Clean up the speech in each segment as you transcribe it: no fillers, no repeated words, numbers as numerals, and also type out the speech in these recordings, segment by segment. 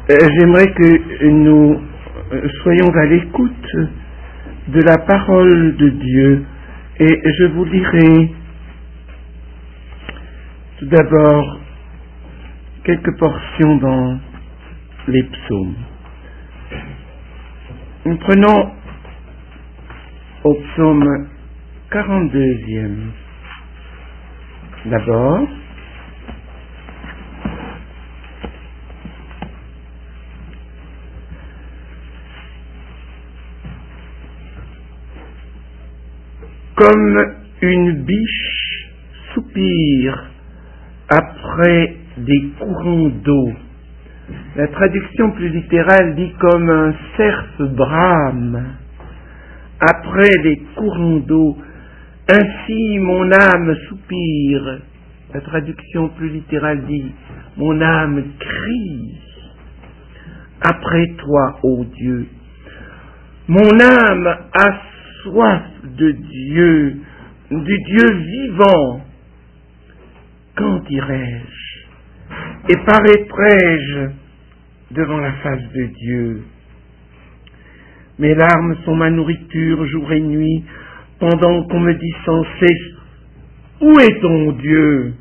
J'aimerais que nous soyons à l'écoute de la parole de Dieu et je vous lirai tout d'abord quelques portions dans les psaumes. Nous prenons au psaume 42e d'abord. Comme une biche soupire après des courants d'eau. La traduction plus littérale dit comme un cerf brame après des courants d'eau. Ainsi mon âme soupire. La traduction plus littérale dit mon âme crie après toi, ô Dieu. Mon âme a soif de Dieu, du Dieu vivant. Quand irai-je et paraîtrai-je devant la face de Dieu? Mes larmes sont ma nourriture jour et nuit, pendant qu'on me dit sans cesse, où est ton Dieu?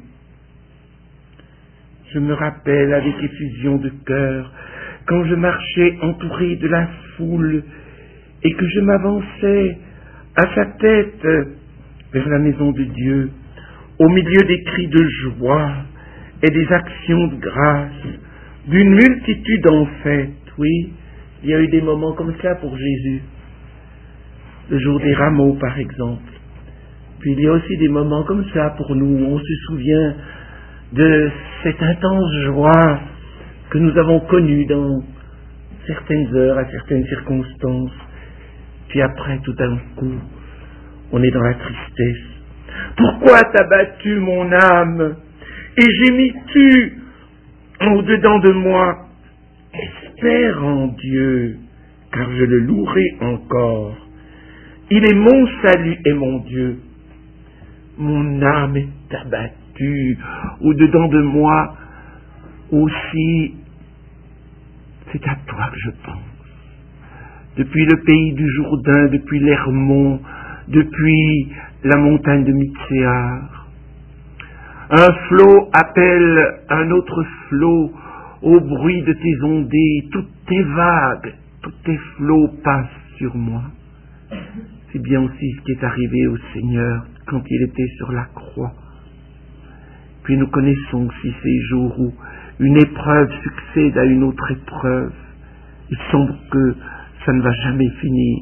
Je me rappelle avec effusion de cœur, quand je marchais entouré de la foule, et que je m'avançais à sa tête vers la maison de Dieu, au milieu des cris de joie et des actions de grâce, d'une multitude en fête. Oui, il y a eu des moments comme cela pour Jésus, le jour des rameaux par exemple. Puis il y a aussi des moments comme ça pour nous, où on se souvient de cette intense joie que nous avons connue dans certaines heures, à certaines circonstances. Puis après, tout d'un coup, on est dans la tristesse. Pourquoi t'as battu mon âme et gémis-tu au-dedans de moi? Espère en Dieu, car je le louerai encore. Il est mon salut et mon Dieu. Mon âme est abattue au-dedans de moi. Aussi, c'est à toi que je pense. Depuis le pays du Jourdain, depuis l'Hermon, depuis la montagne de Mitséar. Un flot appelle un autre flot au bruit de tes ondées, toutes tes vagues, tous tes flots passent sur moi. C'est bien aussi ce qui est arrivé au Seigneur quand il était sur la croix. Puis nous connaissons aussi ces jours où une épreuve succède à une autre épreuve. Il semble que ça ne va jamais finir.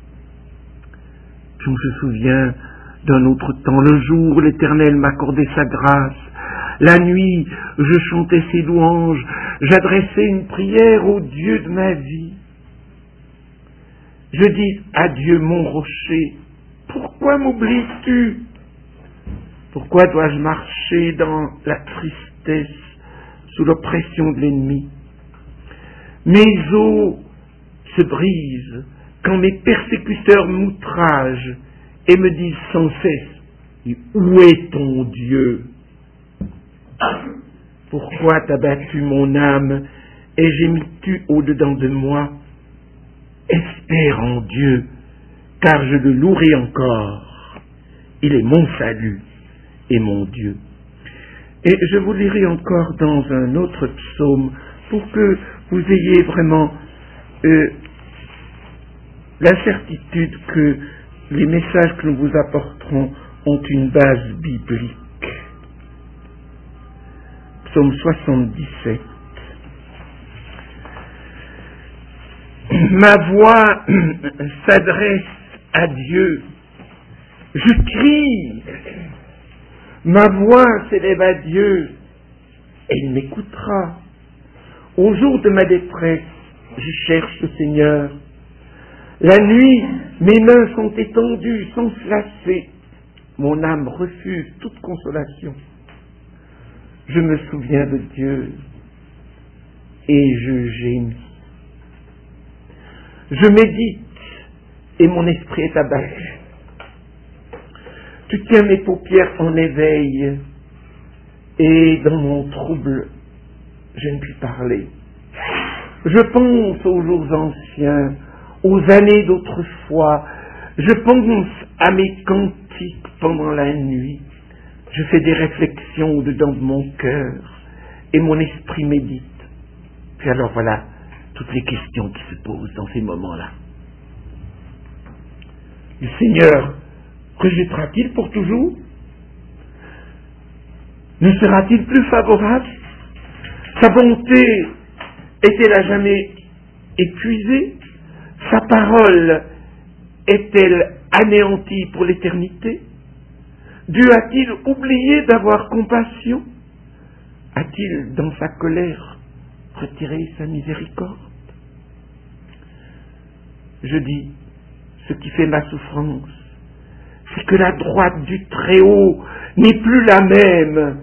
Puis on se souvient d'un autre temps, le jour où l'Éternel m'accordait sa grâce. La nuit, je chantais ses louanges, j'adressais une prière au Dieu de ma vie. Je dis à Dieu mon rocher, pourquoi m'oublies-tu? Pourquoi dois-je marcher dans la tristesse, sous l'oppression de l'ennemi? Mes os se brisent quand mes persécuteurs m'outragent et me disent sans cesse, où est ton Dieu? Pourquoi t'as battu mon âme et gémis-tu au-dedans de moi? Espère en Dieu, car je le louerai encore. Il est mon salut et mon Dieu. Et je vous lirai encore dans un autre psaume pour que vous ayez vraiment la certitude que les messages que nous vous apporterons ont une base biblique. Psaume 77. Ma voix s'adresse à Dieu. Je crie. Ma voix s'élève à Dieu et il m'écoutera. Au jour de ma détresse, je cherche le Seigneur. La nuit, mes mains sont étendues sans se lasser. Mon âme refuse toute consolation. Je me souviens de Dieu et je gémis. Je médite et mon esprit est abattu. Tu tiens mes paupières en éveil et dans mon trouble, je ne puis parler. Je pense aux jours anciens, aux années d'autrefois. Je pense à mes cantiques pendant la nuit. Je fais des réflexions au-dedans de mon cœur et mon esprit médite. Puis alors voilà toutes les questions qui se posent dans ces moments-là. Le Seigneur rejettera-t-il pour toujours? Ne sera-t-il plus favorable? Sa bonté est-elle à jamais épuisée? Sa parole est-elle anéantie pour l'éternité? Dieu a-t-il oublié d'avoir compassion? A-t-il, dans sa colère, retiré sa miséricorde? Je dis, ce qui fait ma souffrance, c'est que la droite du Très-Haut n'est plus la même.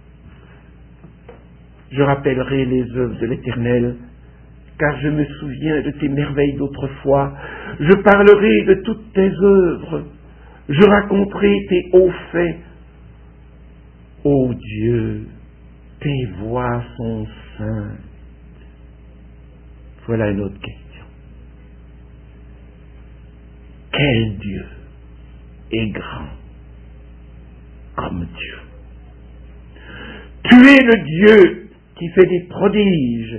Je rappellerai les œuvres de l'Éternel, car je me souviens de tes merveilles d'autrefois. Je parlerai de toutes tes œuvres. Je raconterai tes hauts faits. Ô Dieu, tes voies sont saintes. Voilà une autre question. Quel Dieu est grand comme Dieu? Tu es le Dieu qui fait des prodiges.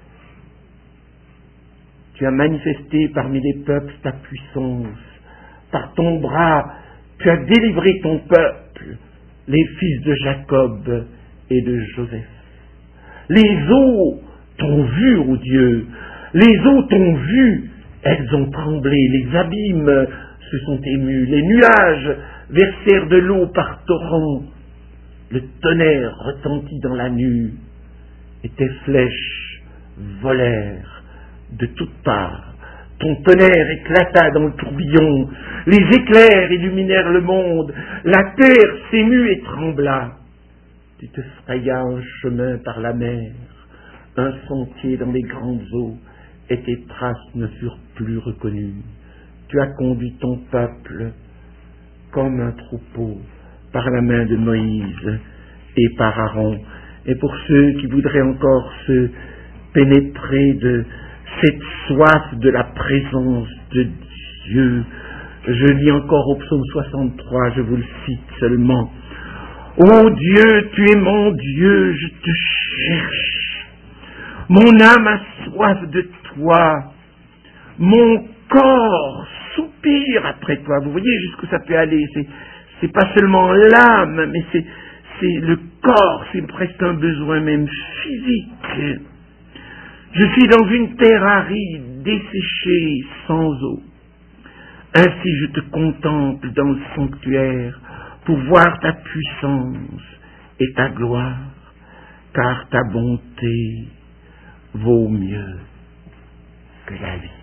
Tu as manifesté parmi les peuples ta puissance. Par ton bras, tu as délivré ton peuple, les fils de Jacob et de Joseph. Les eaux t'ont vu, ô Dieu. Les eaux t'ont vu. Elles ont tremblé. Les abîmes se sont émus. Les nuages versèrent de l'eau par torrents. Le tonnerre retentit dans la nue. Et tes flèches volèrent de toutes parts. Ton tonnerre éclata dans le tourbillon. Les éclairs illuminèrent le monde. La terre s'émut et trembla. Tu te frayas un chemin par la mer, un sentier dans les grandes eaux, et tes traces ne furent plus reconnues. Tu as conduit ton peuple comme un troupeau par la main de Moïse et par Aaron. Et pour ceux qui voudraient encore se pénétrer de cette soif de la présence de Dieu, je lis encore au psaume 63, je vous le cite seulement. Ô Dieu, tu es mon Dieu, je te cherche. Mon âme a soif de toi. Mon corps soupire après toi. Vous voyez jusqu'où ça peut aller. C'est pas seulement l'âme, mais c'est le corps. C'est presque un besoin même physique. Je suis dans une terre aride, desséchée, sans eau. Ainsi je te contemple dans le sanctuaire pour voir ta puissance et ta gloire, car ta bonté vaut mieux que la vie.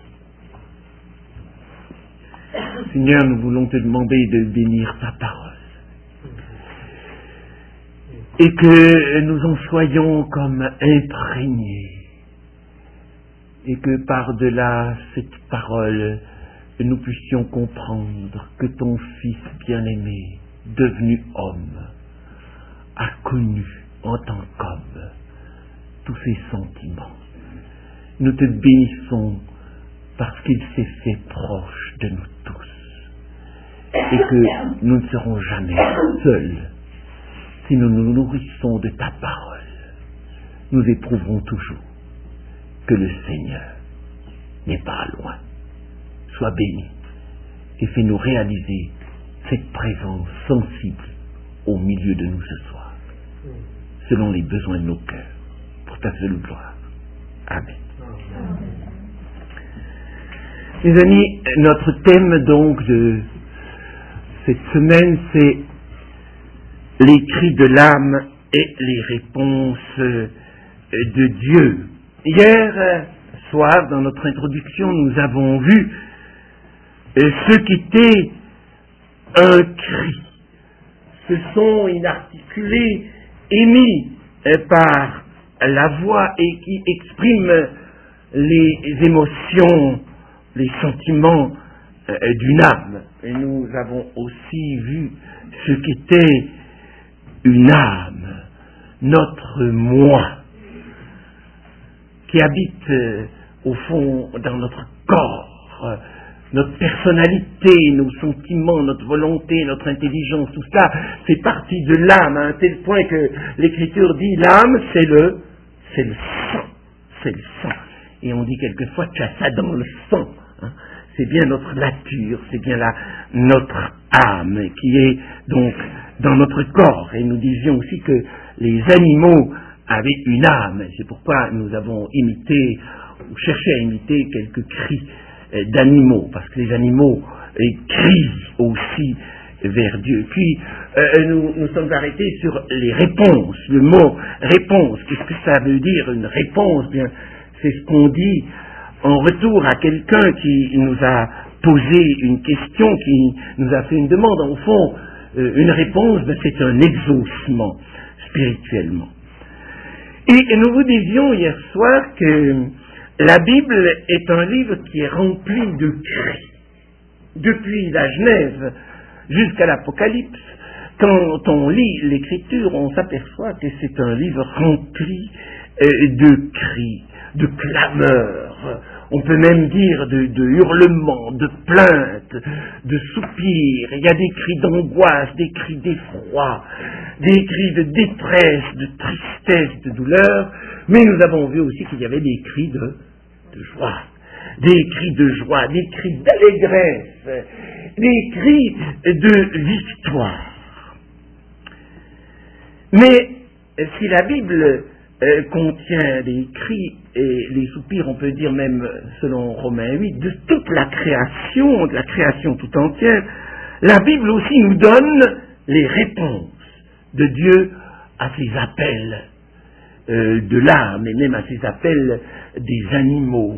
Seigneur, nous voulons te demander de bénir ta parole et que nous en soyons comme imprégnés et que par-delà cette parole, nous puissions comprendre que ton Fils bien-aimé, devenu homme, a connu en tant qu'homme tous ses sentiments. Nous te bénissons parce qu'il s'est fait proche de nous tous et que nous ne serons jamais seuls si nous nous nourrissons de ta parole. Nous éprouverons toujours que le Seigneur n'est pas loin. Sois béni et fais-nous réaliser cette présence sensible au milieu de nous ce soir, selon les besoins de nos cœurs, pour ta seule gloire. Amen. Mes amis, notre thème donc de cette semaine, c'est les cris de l'âme et les réponses de Dieu. Hier soir, dans notre introduction, nous avons vu ce qu'était un cri, ce son inarticulé émis par la voix et qui exprime les émotions, les sentiments d'une âme. Et nous avons aussi vu ce qu'était une âme, notre moi. qui habite au fond dans notre corps, notre personnalité, nos sentiments, notre volonté, notre intelligence, tout ça fait partie de l'âme, à un tel point que l'Écriture dit l'âme, c'est le sang. Et on dit quelquefois tu as ça dans le sang. Hein. C'est bien notre nature, c'est bien notre âme qui est donc dans notre corps. Et nous disions aussi que les animaux avaient une âme. C'est pourquoi nous avons imité, ou cherché à imiter quelques cris d'animaux, parce que les animaux crient aussi vers Dieu. Puis nous sommes arrêtés sur les réponses. Le mot réponse, qu'est-ce que ça veut dire une réponse? Bien, c'est ce qu'on dit en retour à quelqu'un qui nous a posé une question, qui nous a fait une demande. Au fond, une réponse, c'est un exaucement spirituellement. Et nous vous disions hier soir que la Bible est un livre qui est rempli de cris. Depuis la Genèse jusqu'à l'Apocalypse, quand on lit l'Écriture, on s'aperçoit que c'est un livre rempli de cris, de clameurs, on peut même dire de hurlements, de plaintes, de soupirs. Il y a des cris d'angoisse, des cris d'effroi, des cris de détresse, de tristesse, de douleur, mais nous avons vu aussi qu'il y avait des cris de joie, des cris de joie, des cris d'allégresse, des cris de victoire. Mais si la Bible contient des cris et les soupirs, on peut dire même, selon Romains 8, de toute la création tout entière, la Bible aussi nous donne les réponses de Dieu à ses appels de l'âme et même à ses appels des animaux.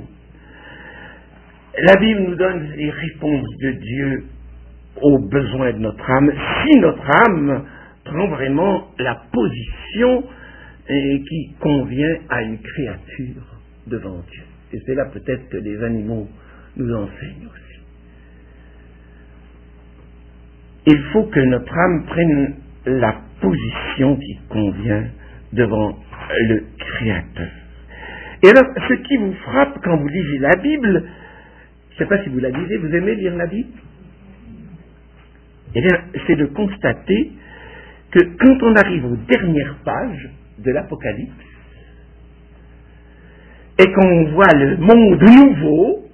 La Bible nous donne les réponses de Dieu aux besoins de notre âme, si notre âme prend vraiment la position qui convient à une créature devant Dieu. Et c'est là peut-être que les animaux nous enseignent aussi. Il faut que notre âme prenne la position qui convient devant le Créateur. Et alors, ce qui vous frappe quand vous lisez la Bible, je ne sais pas si vous la lisez, vous aimez lire la Bible? Eh bien, c'est de constater que quand on arrive aux dernières pages de l'Apocalypse, et qu'on voit le monde nouveau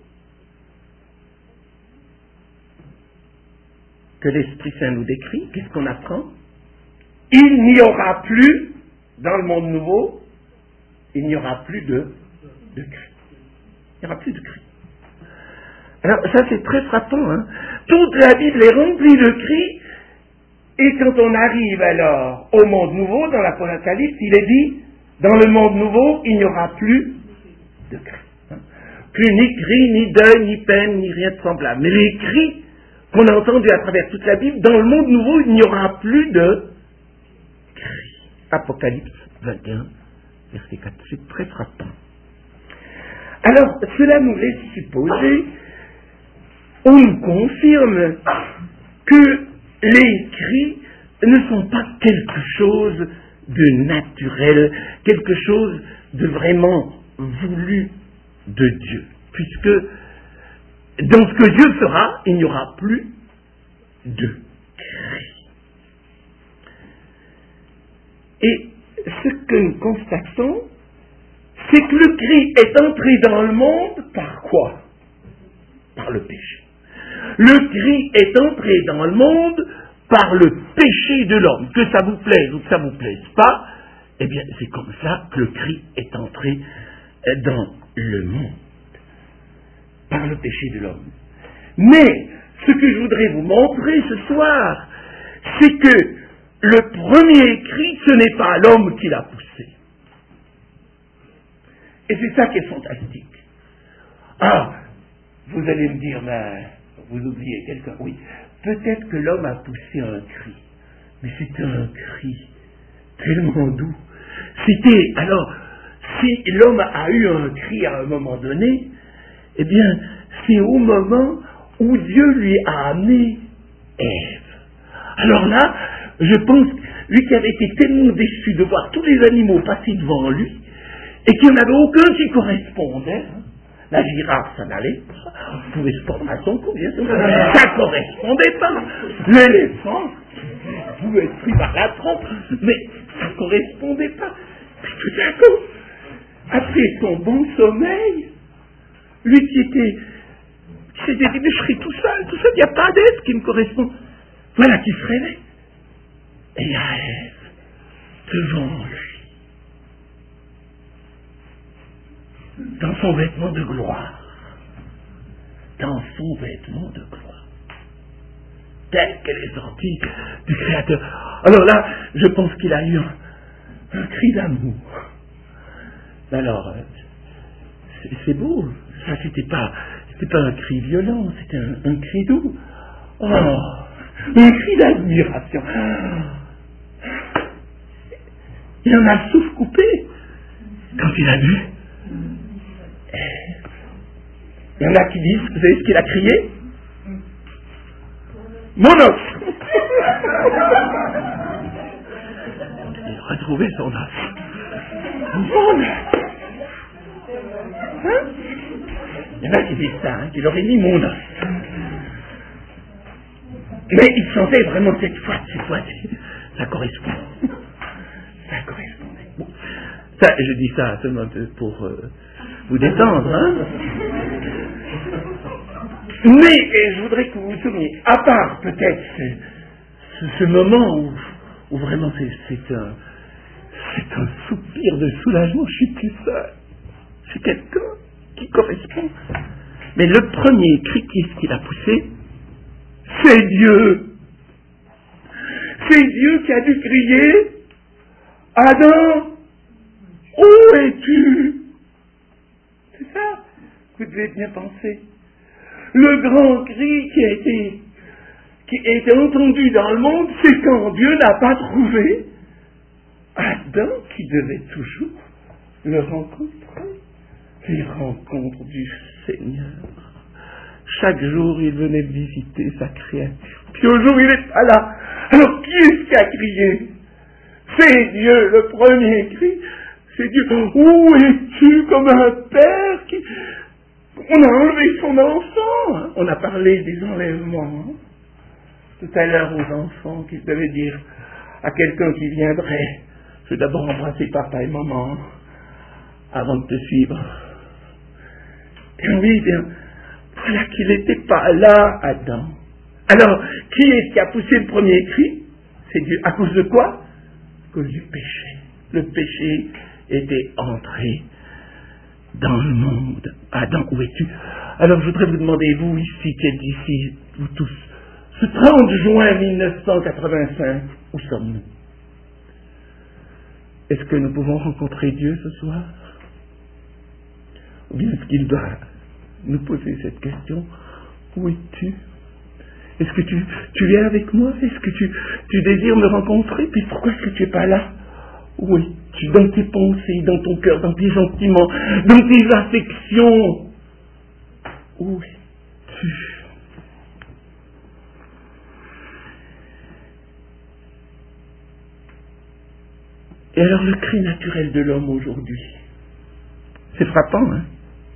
que l'Esprit Saint nous décrit, qu'est-ce qu'on apprend? Il n'y aura plus, dans le monde nouveau, il n'y aura plus de cris. Il n'y aura plus de cris. Alors, ça c'est très frappant, hein. Toute la Bible est remplie de cris, et quand on arrive alors au monde nouveau, dans l'Apocalypse, il est dit, dans le monde nouveau, il n'y aura plus de cris. Hein. Plus ni cris, ni deuil, ni peine, ni rien de semblable. Mais les cris qu'on a entendus à travers toute la Bible, dans le monde nouveau, il n'y aura plus de cris. Apocalypse 21, verset 4. C'est très frappant. Alors, cela nous laisse supposer, on nous confirme que les cris ne sont pas quelque chose de naturel, quelque chose de vraiment voulu de Dieu. Puisque dans ce que Dieu fera, il n'y aura plus de cris. Et ce que nous constatons, c'est que le cri est entré dans le monde par quoi? Par le péché. Le cri est entré dans le monde par le péché de l'homme. Que ça vous plaise ou que ça vous plaise pas, eh bien c'est comme ça que le cri est entré dans le monde. Par le péché de l'homme. Mais ce que je voudrais vous montrer ce soir, c'est que le premier cri, ce n'est pas l'homme qui l'a poussé. Et c'est ça qui est fantastique. Ah, vous allez me dire, mais vous oubliez quelqu'un. Oui, peut-être que l'homme a poussé un cri, mais c'était un cri tellement doux. C'était, alors, si l'homme a eu un cri à un moment donné, eh bien, c'est au moment où Dieu lui a amené Ève. Alors là, je pense, lui qui avait été tellement déçu de voir tous les animaux passer devant lui, et qu'il n'y en avait aucun qui correspondait. La girafe, ça n'allait pas. On pouvait se prendre à son cou, bien sûr. Ça ne correspondait pas. L'éléphant pouvait être pris par la trompe, mais ça ne correspondait pas. Puis tout à coup, après son bon sommeil, lui qui s'était dit, mais je serai tout seul, il n'y a pas d'être qui me correspond. Voilà qui se réveille. Et il y a Ève devant lui, dans son vêtement de gloire. Dans son vêtement de gloire. Telle qu'elle est sortie du Créateur. Alors là, je pense qu'il a eu un cri d'amour. Alors, c'est beau. Ça, c'était pas un cri violent, c'était un cri doux. Oh, un cri d'admiration. Il en a le souffle coupé quand il a vu. Il y en a qui disent, vous savez ce qu'il a crié? Mon os! Il a retrouvé son os. Mon os! Hein? Il y en a qui disent ça, qu'il aurait mis mon os. Mais il sentait vraiment cette fois, ça correspond. Ça correspondait. Bon. Ça, je dis ça seulement pour vous détendre, hein. Mais je voudrais que vous vous souveniez, à part peut-être ce moment où vraiment c'est un soupir de soulagement, je suis plus seul. C'est quelqu'un qui correspond. Mais le premier cri qu'il a poussé, c'est Dieu. C'est Dieu qui a dû crier, Adam, où es-tu? C'est ça que vous devez bien penser. Le grand cri qui a été entendu dans le monde, c'est quand Dieu n'a pas trouvé Adam qui devait toujours le rencontrer. Les rencontres du Seigneur. Chaque jour, il venait visiter sa créature. Puis un jour, il n'est pas là. Alors, qui est-ce qui a crié? C'est Dieu, le premier cri. C'est Dieu. Où es-tu comme un père qui... On a enlevé son enfant. On a parlé des enlèvements. Tout à l'heure aux enfants qui devaient dire à quelqu'un qui viendrait, je vais d'abord embrasser papa et maman avant de te suivre. Et oui, bien, voilà qu'il n'était pas là, Adam. Alors, qui est-ce qui a poussé le premier cri? C'est Dieu. À cause de quoi? À cause du péché. Le péché était entré dans le monde. Adam, où es-tu? Alors, je voudrais vous demander, vous ici, qui êtes ici, vous tous, ce 30 juin 1985, où sommes-nous? Est-ce que nous pouvons rencontrer Dieu ce soir? Ou bien est-ce qu'il doit nous poser cette question? Où es-tu? Est-ce que tu es avec moi? Est-ce que tu désires me rencontrer? Puis pourquoi est-ce que tu n'es pas là? Où es-tu? Dans tes pensées, dans ton cœur, dans tes sentiments, dans tes affections? Où es-tu? Et alors le cri naturel de l'homme aujourd'hui, c'est frappant, hein?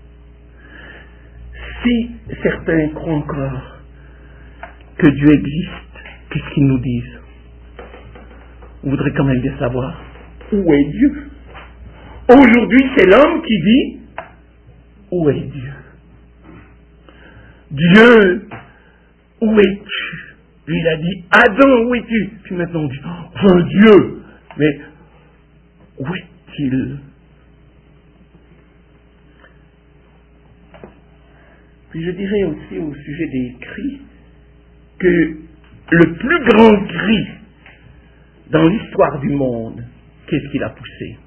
Si certains croient encore que Dieu existe, qu'est-ce qu'ils nous disent? On voudrait quand même bien savoir où est Dieu. Aujourd'hui, c'est l'homme qui dit où est Dieu? Dieu, où es-tu? Lui, il a dit Adam, où es-tu? Puis maintenant on dit oh Dieu, mais où est-il? Puis je dirais aussi au sujet des cris que le plus grand cri dans l'histoire du monde, qu'est-ce qu'il a poussé?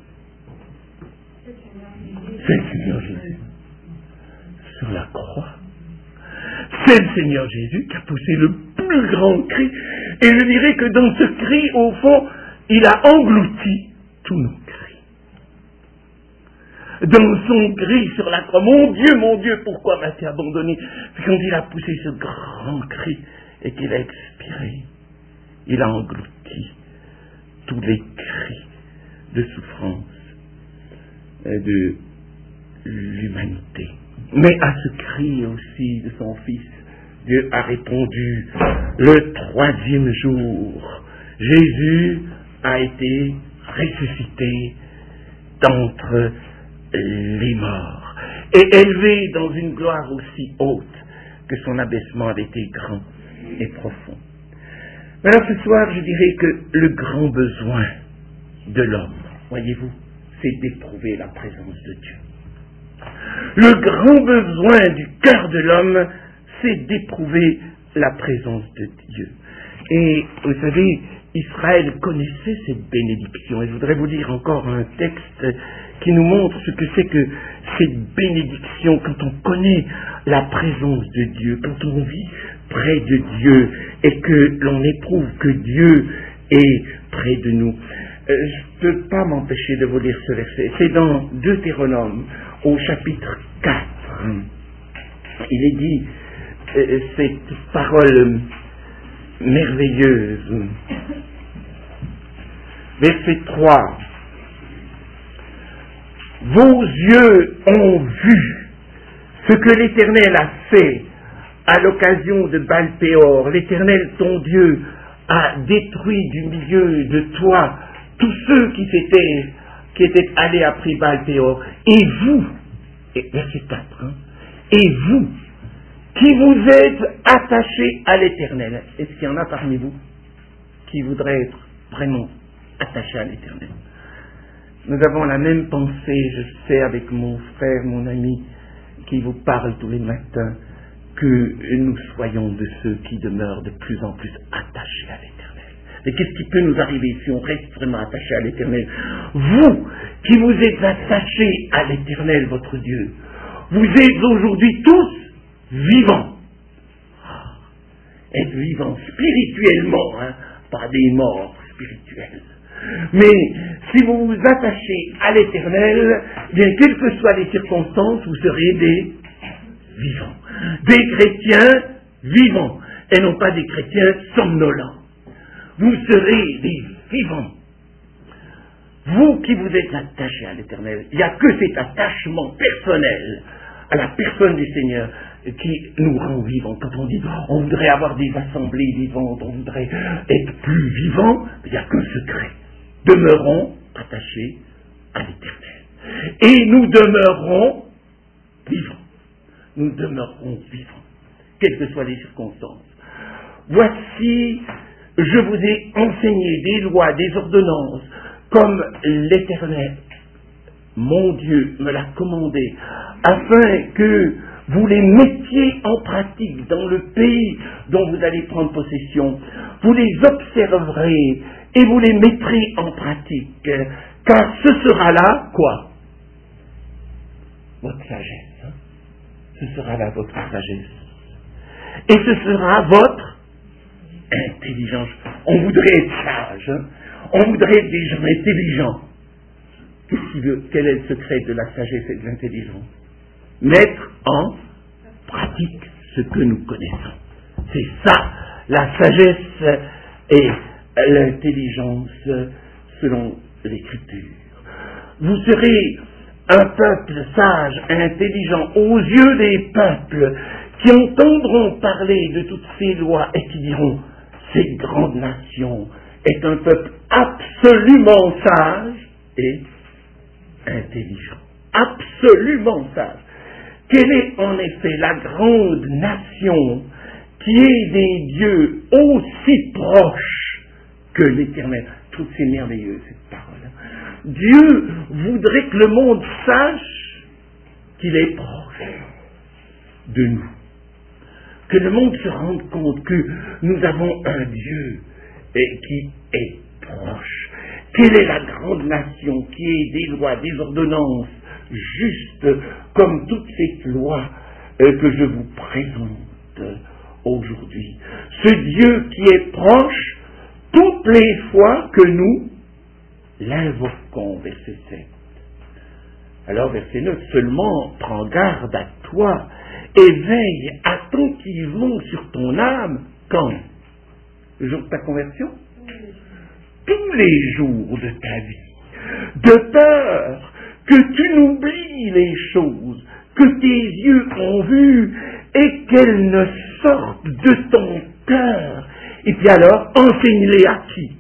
C'est le Seigneur Jésus. Sur la croix. C'est le Seigneur Jésus qui a poussé le plus grand cri. Et je dirais que dans ce cri, au fond, il a englouti tous nos cris. Dans son cri sur la croix, mon Dieu, pourquoi m'as-tu abandonné? Puis quand il a poussé ce grand cri et qu'il a expiré, il a englouti tous les cris de souffrance de l'humanité. Mais à ce cri aussi de son Fils, Dieu a répondu le 3e jour. Jésus a été ressuscité d'entre les morts et élevé dans une gloire aussi haute que son abaissement avait été grand et profond. Mais alors ce soir, je dirais que le grand besoin de l'homme, voyez-vous, c'est d'éprouver la présence de Dieu. Le grand besoin du cœur de l'homme, c'est d'éprouver la présence de Dieu. Et vous savez, Israël connaissait cette bénédiction. Et je voudrais vous lire encore un texte qui nous montre ce que c'est que cette bénédiction quand on connaît la présence de Dieu, quand on vit près de Dieu et que l'on éprouve que Dieu est près de nous. Je ne peux pas m'empêcher de vous lire ce verset. C'est dans Deutéronome, au chapitre 4. Il est dit cette parole merveilleuse. Verset 3. Vos yeux ont vu ce que l'Éternel a fait à l'occasion de Baal-Péor. L'Éternel, ton Dieu, a détruit du milieu de toi tous ceux qui étaient allés après Baal-Péor. Et vous, verset 4, et vous, qui vous êtes attachés à l'Éternel. Est-ce qu'il y en a parmi vous qui voudraient être vraiment attachés à l'Éternel? Nous avons la même pensée, je sais, avec mon frère, mon ami, qui vous parle tous les matins, que nous soyons de ceux qui demeurent de plus en plus attachés à l'Éternel. Et qu'est-ce qui peut nous arriver si on reste vraiment attachés à l'Éternel? Vous, qui vous êtes attachés à l'Éternel, votre Dieu, vous êtes aujourd'hui tous vivants. Être vivants spirituellement, pas des morts spirituels. Mais si vous vous attachez à l'Éternel, bien quelles que soient les circonstances, vous serez des vivants. Des chrétiens vivants, et non pas des chrétiens somnolents. Vous serez des vivants. Vous qui vous êtes attachés à l'Éternel, il n'y a que cet attachement personnel à la personne du Seigneur qui nous rend vivants. Quand on dit on voudrait avoir des assemblées vivantes, on voudrait être plus vivants, il n'y a qu'un secret. Demeurons attachés à l'Éternel. Et nous demeurerons vivants. Nous demeurerons vivants, quelles que soient les circonstances. Voici, je vous ai enseigné des lois, des ordonnances, comme l'Éternel, mon Dieu, me l'a commandé, afin que vous les mettiez en pratique dans le pays dont vous allez prendre possession. Vous les observerez et vous les mettrez en pratique, car ce sera là, quoi? Votre sagesse. Ce sera là votre sagesse. Et ce sera votre intelligence. On voudrait être sage, on voudrait être des gens intelligents. Quel est le secret de la sagesse et de l'intelligence? Mettre en pratique ce que nous connaissons. C'est ça, la sagesse et l'intelligence selon l'Écriture. Vous serez un peuple sage, intelligent, aux yeux des peuples qui entendront parler de toutes ces lois et qui diront, cette grande nation est un peuple absolument sage et intelligent. Absolument sage. Quelle est en effet la grande nation qui est des dieux aussi proches que l'Éternel? Tout c'est merveilleux, cette parole. Dieu voudrait que le monde sache qu'il est proche de nous. Que le monde se rende compte que nous avons un Dieu qui est proche. Quelle est la grande nation qui est des lois, des ordonnances justes comme toutes ces lois que je vous présente aujourd'hui. Ce Dieu qui est proche toutes les fois que nous l'invoquons, verset 7. Alors, verset 9, seulement prends garde à toi et veille attentivement sur ton âme. Quand? Le jour de ta conversion? Tous les jours de ta vie. De peur que tu n'oublies les choses que tes yeux ont vues et qu'elles ne sortent de ton cœur. Et puis alors, enseigne-les à qui?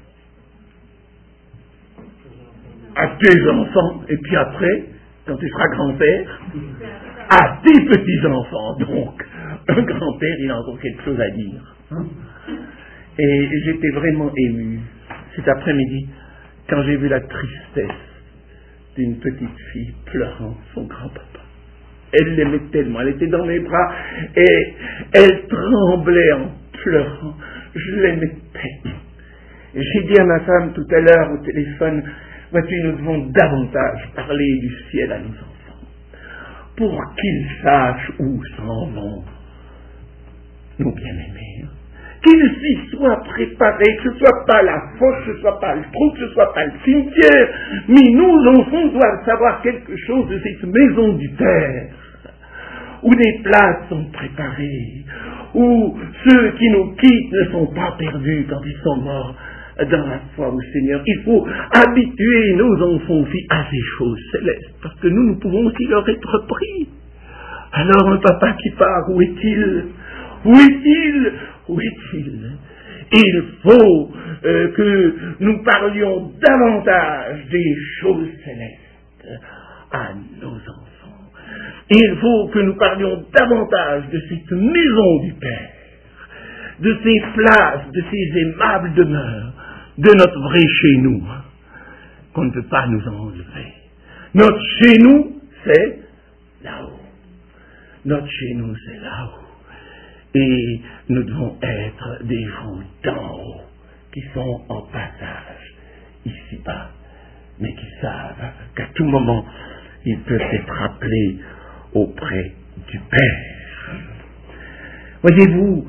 À tes enfants, et puis après, quand tu seras grand-père, à tes petits-enfants. Donc, un grand-père, il a encore quelque chose à dire. Et j'étais vraiment ému cet après-midi quand j'ai vu la tristesse d'une petite fille pleurant son grand-papa. Elle l'aimait tellement, elle était dans mes bras et elle tremblait en pleurant. Je l'aimais tellement. Et j'ai dit à ma femme tout à l'heure au téléphone, vois-tu, nous devons davantage parler du ciel à nos enfants pour qu'ils sachent où s'en vont nos bien-aimés. Qu'ils s'y soient préparés, que ce ne soit pas la fosse, que ce ne soit pas le trou, que ce ne soit pas le cimetière, mais nos enfants doivent savoir quelque chose de cette maison du Père, où des places sont préparées, où ceux qui nous quittent ne sont pas perdus quand ils sont morts dans la foi au Seigneur. Il faut habituer nos enfants aussi à ces choses célestes, parce que nous pouvons aussi leur être pris. Alors un papa qui part, où est-il? Où est-il? Où est-il? Il faut que nous parlions davantage des choses célestes à nos enfants. Il faut que nous parlions davantage de cette maison du Père, de ces places, de ces aimables demeures, de notre vrai chez nous, qu'on ne peut pas nous enlever. Notre chez nous, c'est là-haut. Notre chez nous, c'est là-haut. Et nous devons être des gens d'en haut, qui sont en passage ici-bas, mais qui savent qu'à tout moment, ils peuvent être appelés auprès du Père. Voyez-vous,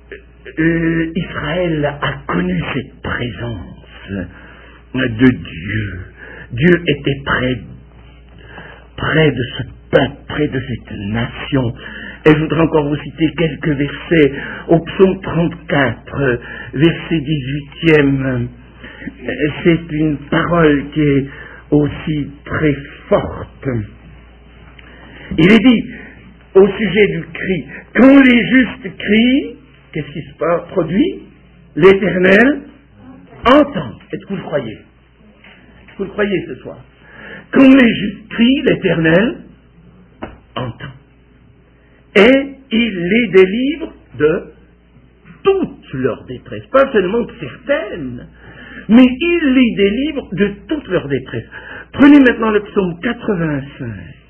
Israël a connu cette présence de Dieu. Dieu était près de ce peuple, près de cette nation. Et je voudrais encore vous citer quelques versets au psaume 34, verset 18e. C'est une parole qui est aussi très forte. Il est dit au sujet du cri, quand les justes crient, qu'est-ce qui se produit? L'Éternel entend. Est-ce que vous le croyez? Est-ce que vous le croyez ce soir? Quand les justes crient, l'Éternel entend. Et il les délivre de toute leur détresse. Pas seulement de certaines, mais il les délivre de toute leur détresse. Prenez maintenant le psaume 85.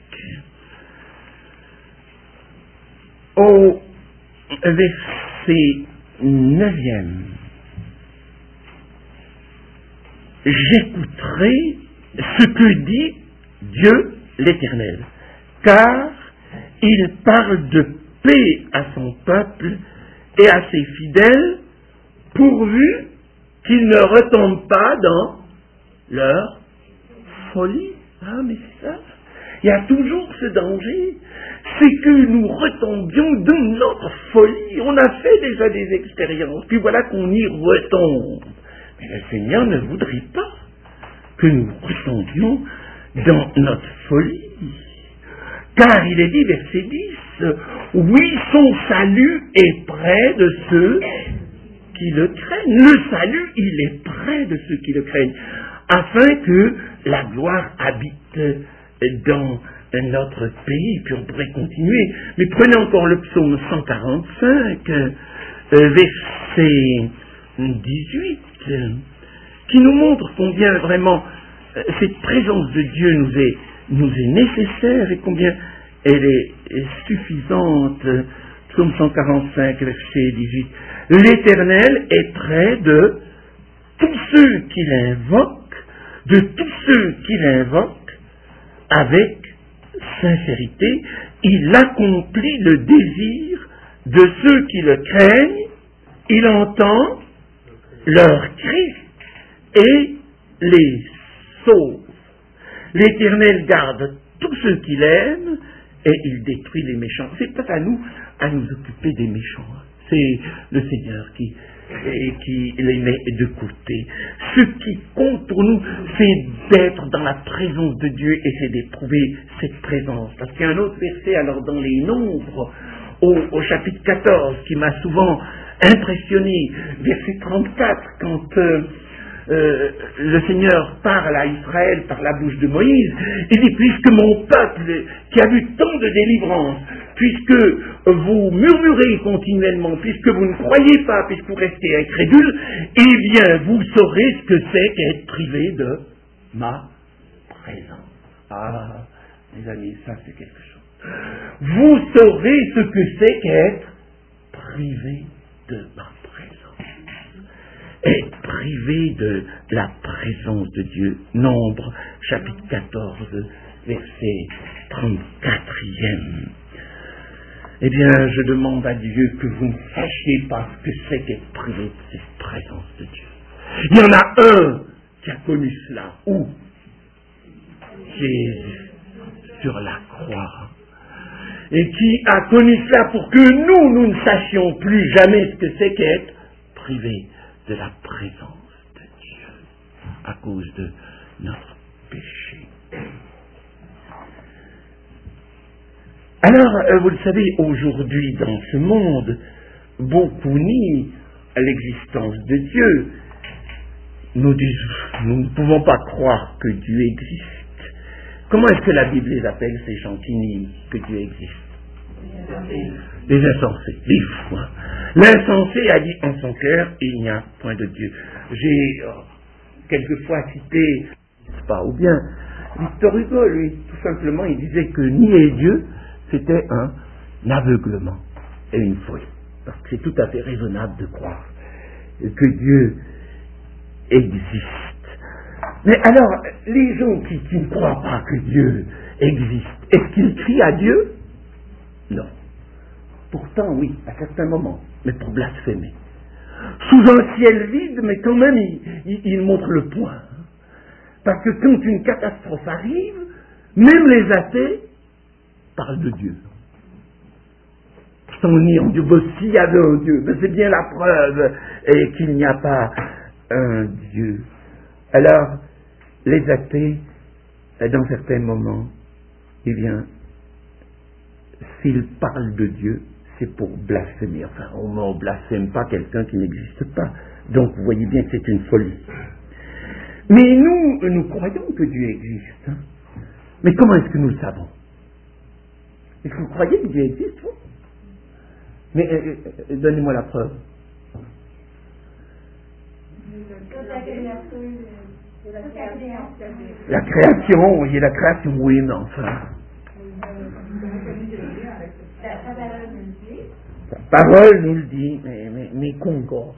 Au verset 9e. J'écouterai ce que dit Dieu l'Éternel, car il parle de paix à son peuple et à ses fidèles, pourvu qu'ils ne retombent pas dans leur folie. Ah, mais c'est ça. Il y a toujours ce danger. C'est que nous retombions de notre folie. On a fait déjà des expériences, puis voilà qu'on y retombe. Mais le Seigneur ne voudrait pas que nous retombions dans notre folie. Car il est dit, verset 10, oui, son salut est près de ceux qui le craignent. Le salut, il est près de ceux qui le craignent, afin que la gloire habite dans notre pays. Puis on pourrait continuer. Mais prenez encore le psaume 145, verset 18, qui nous montre combien vraiment cette présence de Dieu nous est nécessaire et combien elle est suffisante. Psaume 145, verset 18. L'Éternel est près de tous ceux qui l'invoquent, avec sincérité. Il accomplit le désir de ceux qui le craignent. Il entend leurs cris et les sauve. L'Éternel garde tous ceux qui l'aiment et il détruit les méchants. C'est peut-être à nous occuper des méchants. C'est le Seigneur qui et qui les met de côté. Ce qui compte pour nous, c'est d'être dans la présence de Dieu et c'est d'éprouver cette présence. Parce qu'il y a un autre verset, alors dans les Nombres, au chapitre 14, qui m'a souvent impressionné, verset 34, quand le Seigneur parle à Israël par la bouche de Moïse, il dit, puisque mon peuple qui a vu tant de délivrance, puisque vous murmurez continuellement, puisque vous ne croyez pas, puisque vous restez incrédules, eh bien vous saurez ce que c'est qu'être privé de ma présence. Ah, mes amis, ça c'est quelque chose. Vous saurez ce que c'est qu'être privé de ma présence. Être privé de la présence de Dieu. Nombre, chapitre 14, verset 34e. Eh bien, je demande à Dieu que vous ne sachiez pas ce que c'est qu'être privé de cette présence de Dieu. Il y en a un qui a connu cela. Où? Jésus, sur la croix. Et qui a connu cela pour que nous ne sachions plus jamais ce que c'est qu'être privé de la présence de Dieu à cause de notre péché. Alors, vous le savez, aujourd'hui, dans ce monde, beaucoup nient l'existence de Dieu. Nous disent, nous ne pouvons pas croire que Dieu existe. Comment est-ce que la Bible les appelle, ces gens qui nient que Dieu existe? Les insensés, les fous. L'insensé a dit en son cœur, il n'y a point de Dieu. J'ai quelquefois cité, pas, ou bien Victor Hugo, lui, tout simplement, il disait que nier Dieu, c'était un aveuglement et une folie. Parce que c'est tout à fait raisonnable de croire que Dieu existe. Mais alors, les gens qui ne croient pas que Dieu existe, est-ce qu'ils crient à Dieu? Non. Pourtant, oui, à certains moments, mais pour blasphémer. Sous un ciel vide, mais quand même, il montre le point. Parce que quand une catastrophe arrive, même les athées parlent de Dieu. Sans nier en Dieu. S'il y avait un Dieu, mais c'est bien la preuve qu'il n'y a pas un Dieu. Alors, les athées, dans certains moments, eh bien, s'ils parlent de Dieu, c'est pour blasphémer. Enfin, on ne blasphème pas quelqu'un qui n'existe pas. Donc, vous voyez bien que c'est une folie. Mais nous croyons que Dieu existe. Hein? Mais comment est-ce que nous le savons? Est-ce que vous croyez que Dieu existe, vous? Mais donnez-moi la preuve. La création, vous voyez, la création, oui, mais enfin. La parole nous le dit, mais qu'encore?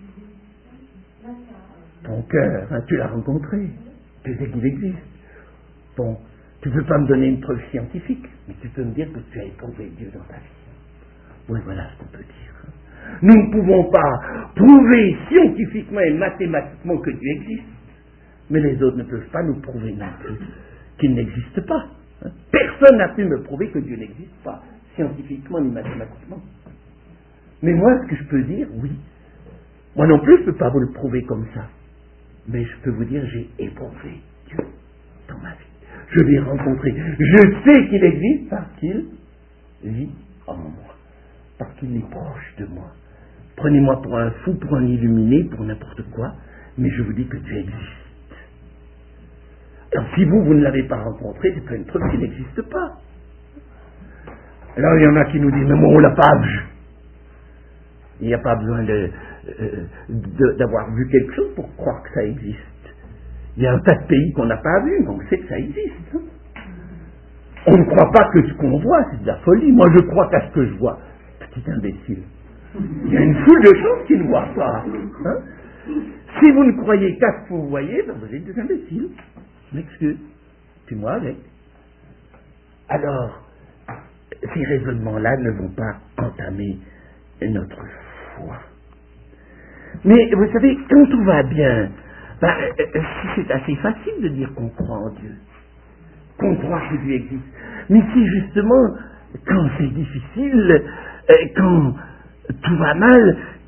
Ton cœur, hein, tu l'as rencontré, tu sais qu'il existe. Bon, tu ne peux pas me donner une preuve scientifique, mais tu peux me dire que tu as éprouvé Dieu dans ta vie. Oui, voilà ce qu'on peut dire. Nous ne pouvons pas prouver scientifiquement et mathématiquement que Dieu existe, mais les autres ne peuvent pas nous prouver non plus qu'il n'existe pas. Personne n'a pu me prouver que Dieu n'existe pas, scientifiquement ni mathématiquement. Mais moi, ce que je peux dire, oui, moi non plus, je ne peux pas vous le prouver comme ça. Mais je peux vous dire, j'ai éprouvé Dieu dans ma vie. Je l'ai rencontré. Je sais qu'il existe parce qu'il vit en moi. Parce qu'il est proche de moi. Prenez-moi pour un fou, pour un illuminé, pour n'importe quoi, mais je vous dis que Dieu existe. Alors si vous ne l'avez pas rencontré, c'est pas une preuve qu'il n'existe pas. Alors il y en a qui nous disent, mais moi on ne l'a pas vu. Il n'y a pas besoin d'avoir vu quelque chose pour croire que ça existe. Il y a un tas de pays qu'on n'a pas vu, mais on sait que ça existe. On ne croit pas que ce qu'on voit, c'est de la folie. Moi, je crois qu'à ce que je vois. Petit imbécile. Il y a une foule de choses qui ne voient pas. Hein? Si vous ne croyez qu'à ce que vous voyez, ben vous êtes des imbéciles. Je m'excuse. C'est moi avec. Alors, ces raisonnements-là ne vont pas entamer notre foi. Mais vous savez, quand tout va bien, c'est assez facile de dire qu'on croit en Dieu, qu'on croit que Dieu existe. Mais si justement, quand c'est difficile, quand tout va mal,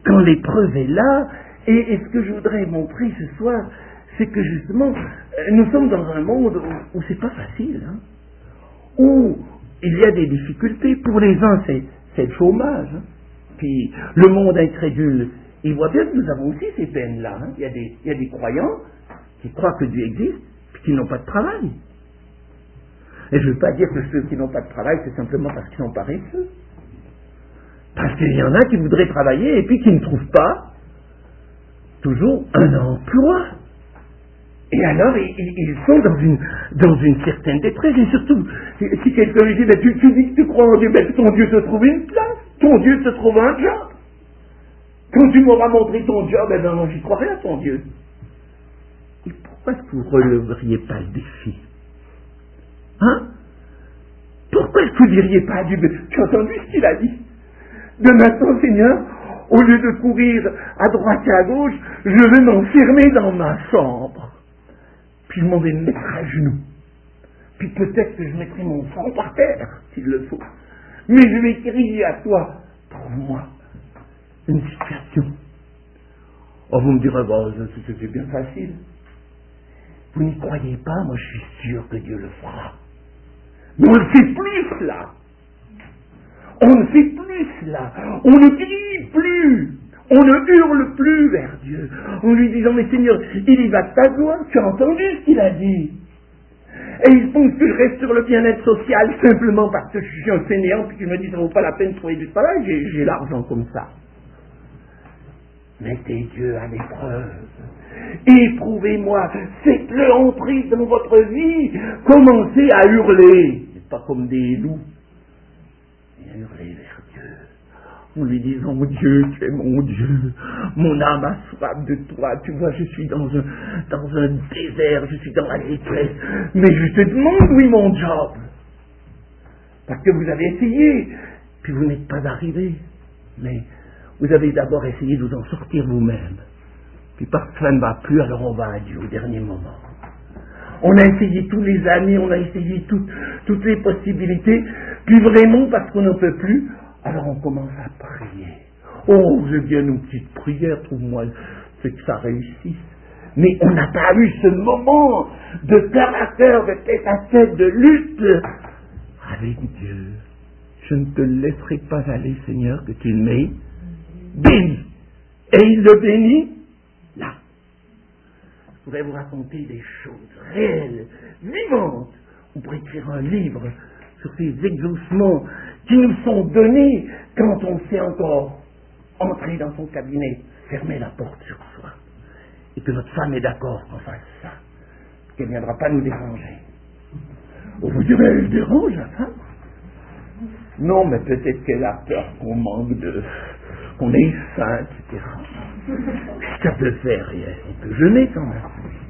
quand l'épreuve est là, et ce que je voudrais montrer ce soir, c'est que justement, nous sommes dans un monde où c'est pas facile, hein, où il y a des difficultés. Pour les uns, c'est le chômage. Hein. Puis le monde incrédule, il voit bien que nous avons aussi ces peines-là. Hein. Il y a des croyants qui croient que Dieu existe, puis qui n'ont pas de travail. Et je ne veux pas dire que ceux qui n'ont pas de travail, c'est simplement parce qu'ils sont paresseux. Parce qu'il y en a qui voudraient travailler et puis qui ne trouvent pas toujours un emploi. Et alors, ils sont dans une certaine détresse. Et surtout, si quelqu'un lui dit, ben, tu dis que tu crois en Dieu, ben, ton Dieu te trouve une place, ton Dieu te trouve un job. Quand tu m'auras montré ton job, eh ben, j'y croirai à ton Dieu. Et pourquoi est-ce que vous ne releveriez pas le défi? Hein? Pourquoi est-ce que vous ne diriez pas à Dieu, tu as entendu ce qu'il a dit? De maintenant, Seigneur, au lieu de courir à droite et à gauche, je vais m'enfermer dans ma chambre. Puis je m'en vais me mettre à genoux. Puis peut-être que je mettrai mon front par terre, s'il le faut. Mais je vais crier à toi, trouve-moi une situation. Oh, vous me direz, bon, c'est bien facile. Vous n'y croyez pas, moi je suis sûr que Dieu le fera. Mais on ne fait plus cela. On ne fait plus cela. On ne crie plus. On ne hurle plus vers Dieu. En lui disant, mais Seigneur, il y va de ta gloire. Tu as entendu ce qu'il a dit. Et il pense que je reste sur le bien-être social simplement parce que je suis un fainéant puis que je me dis, ça ne vaut pas la peine de trouver du travail. J'ai l'argent comme ça. Mettez Dieu à l'épreuve. Éprouvez-moi. Faites-le entrer dans votre vie. Commencez à hurler. Pas comme des loups. Et à hurler vers Dieu. En lui disant, oh Dieu, tu es mon Dieu. Mon âme a soif de toi. Tu vois, je suis dans un désert. Je suis dans la détresse. Mais je te demande, oui, mon job. Parce que vous avez essayé. Puis vous n'êtes pas arrivé. Mais vous avez d'abord essayé de vous en sortir vous-même. Puis parce que ça ne va plus, alors on va à Dieu au dernier moment. On a essayé tous les années, on a essayé toutes les possibilités, puis vraiment parce qu'on n'en peut plus, alors on commence à prier. Oh, j'ai bien une petite prière, trouve-moi, c'est que ça réussisse. Mais on n'a pas eu ce moment de cœur à cœur, de tête à tête, de lutte avec Dieu. Je ne te laisserai pas aller, Seigneur, que tu m'aies béni. Et il le bénit là. Je voudrais vous raconter des choses réelles, vivantes. On pourrait écrire un livre sur ces exaucements qui nous sont donnés quand on sait encore entrer dans son cabinet, fermer la porte sur soi. Et que notre femme est d'accord qu'on fasse ça. Qu'elle ne viendra pas nous déranger. Vous direz, elle dérange la femme? Non, mais peut-être qu'elle a peur qu'on manque qu'on ait faim, etc. Ça peut faire rien. On peut jeûner quand même.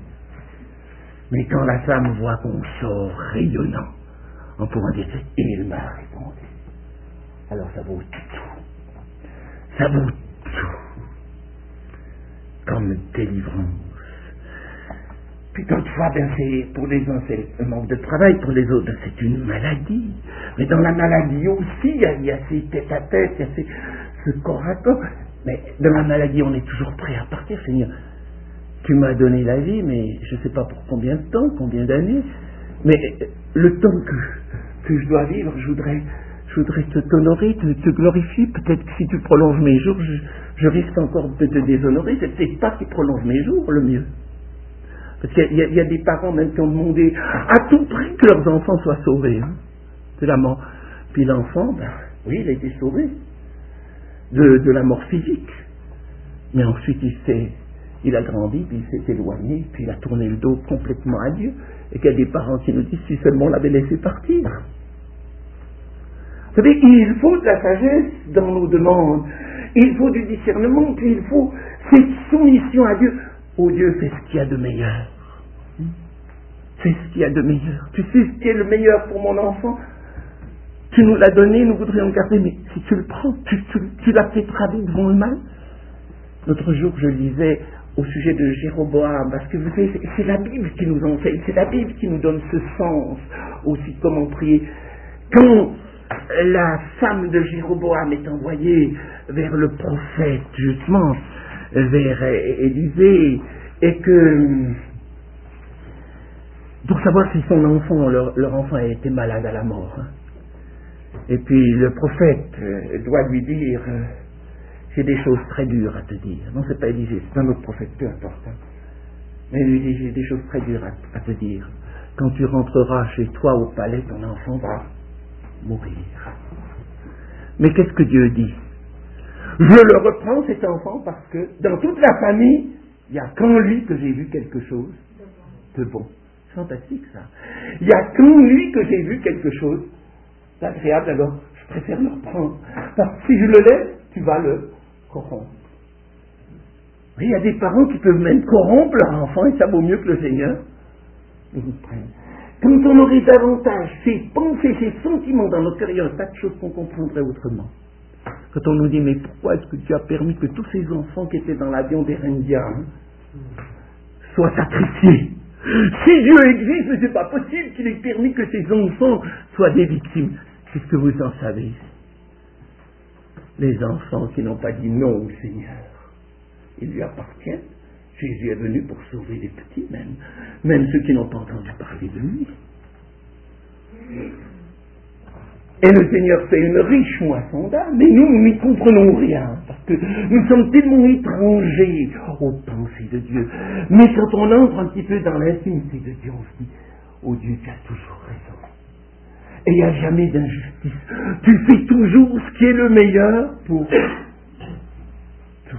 Mais quand la femme voit qu'on sort rayonnant, on pourra dire, il m'a répondu. Alors ça vaut tout. Ça vaut tout. Comme délivrance. Puis d'autres ben c'est, pour les uns c'est un manque de travail, pour les autres c'est une maladie. Mais dans la maladie aussi, il y a ces tête à tête, il y a ce corps à corps. Mais dans la maladie, on est toujours prêt à partir, Seigneur. Tu m'as donné la vie, mais je ne sais pas pour combien de temps, combien d'années. Mais le temps que je dois vivre, je voudrais t'honorer, te glorifier. Peut-être que si tu prolonges mes jours, je risque encore de te déshonorer. C'est peut-être pas qui prolonge mes jours le mieux. Parce qu'il y a des parents même qui ont demandé à tout prix que leurs enfants soient sauvés. Hein. C'est la mort. Puis l'enfant, ben, oui, il a été sauvé de la mort physique. Mais ensuite, il a grandi, puis il s'est éloigné, puis il a tourné le dos complètement à Dieu. Et qu'il y a des parents qui nous disent, si seulement on l'avait laissé partir. Vous savez, il faut de la sagesse dans nos demandes. Il faut du discernement, puis il faut cette soumission à Dieu. Oh Dieu, fais ce qu'il y a de meilleur. Fais ce qu'il y a de meilleur. Tu sais ce qui est le meilleur pour mon enfant. Tu nous l'as donné, nous voudrions le garder, mais si tu le prends, tu l'as fait traver devant le mal. L'autre jour, je lisais au sujet de Jéroboam, parce que vous savez, c'est la Bible qui nous enseigne, c'est la Bible qui nous donne ce sens aussi, comment prier. Quand la femme de Jéroboam est envoyée vers le prophète, justement, vers Élisée, et que, pour savoir si son enfant, leur enfant a été malade à la mort. Et puis le prophète doit lui dire, j'ai des choses très dures à te dire. Non, c'est pas Élisée, c'est un autre prophète, peu importe. Mais il lui dit, j'ai des choses très dures à te dire. Quand tu rentreras chez toi au palais, ton enfant va mourir. Mais qu'est-ce que Dieu dit? Je le reprends, cet enfant, parce que dans toute la famille, il n'y a qu'en lui que j'ai vu quelque chose de bon. C'est fantastique, ça. Il n'y a qu'en lui que j'ai vu quelque chose d'agréable, alors je préfère le reprendre. Parce que si je le laisse, tu vas le corrompre. Il y a des parents qui peuvent même corrompre leur enfant, et ça vaut mieux que le Seigneur nous prenne. Quand on aurait davantage ces pensées, ces sentiments dans notre cœur, il y a un tas de choses qu'on comprendrait autrement. Quand on nous dit, mais pourquoi est-ce que tu as permis que tous ces enfants qui étaient dans l'avion des Indiens soient sacrifiés? Si Dieu existe, mais c'est pas possible qu'il ait permis que ces enfants soient des victimes. Qu'est-ce que vous en savez? Les enfants qui n'ont pas dit non au Seigneur, ils lui appartiennent. Jésus est venu pour sauver les petits, même ceux qui n'ont pas entendu parler de lui. Et le Seigneur fait une riche moisson d'âme, mais nous n'y comprenons rien, parce que nous sommes tellement étrangers aux pensées de Dieu. Mais quand on entre un petit peu dans l'intimité de Dieu, on se dit, oh Dieu, tu as toujours raison. Et il n'y a jamais d'injustice. Tu fais toujours ce qui est le meilleur pour tous.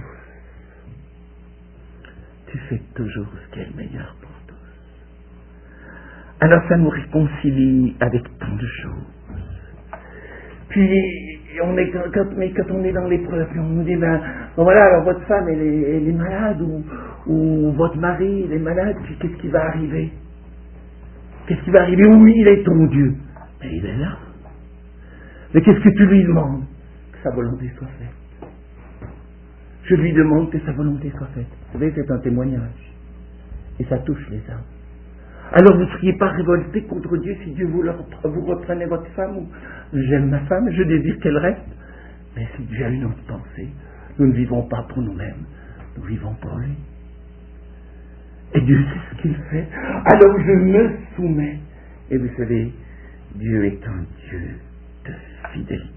Tu fais toujours ce qui est le meilleur pour tous. Alors ça nous réconcilie avec tant de choses. Puis, quand on est dans l'épreuve, on nous dit, ben voilà, alors votre femme, elle est malade, ou votre mari, il est malade, puis qu'est-ce qui va arriver? Qu'est-ce qui va arriver? Où il est ton Dieu? Ben, il est là. Mais qu'est-ce que tu lui demandes? Que sa volonté soit faite. Je lui demande que sa volonté soit faite. Vous savez, c'est un témoignage. Et ça touche les âmes. Alors vous ne seriez pas révolté contre Dieu si Dieu vous reprenait votre femme, ou j'aime ma femme, je désire qu'elle reste. Mais si Dieu a une autre pensée, nous ne vivons pas pour nous-mêmes, nous vivons pour lui. Et Dieu sait ce qu'il fait. Alors je me soumets. Et vous savez, Dieu est un Dieu de fidélité.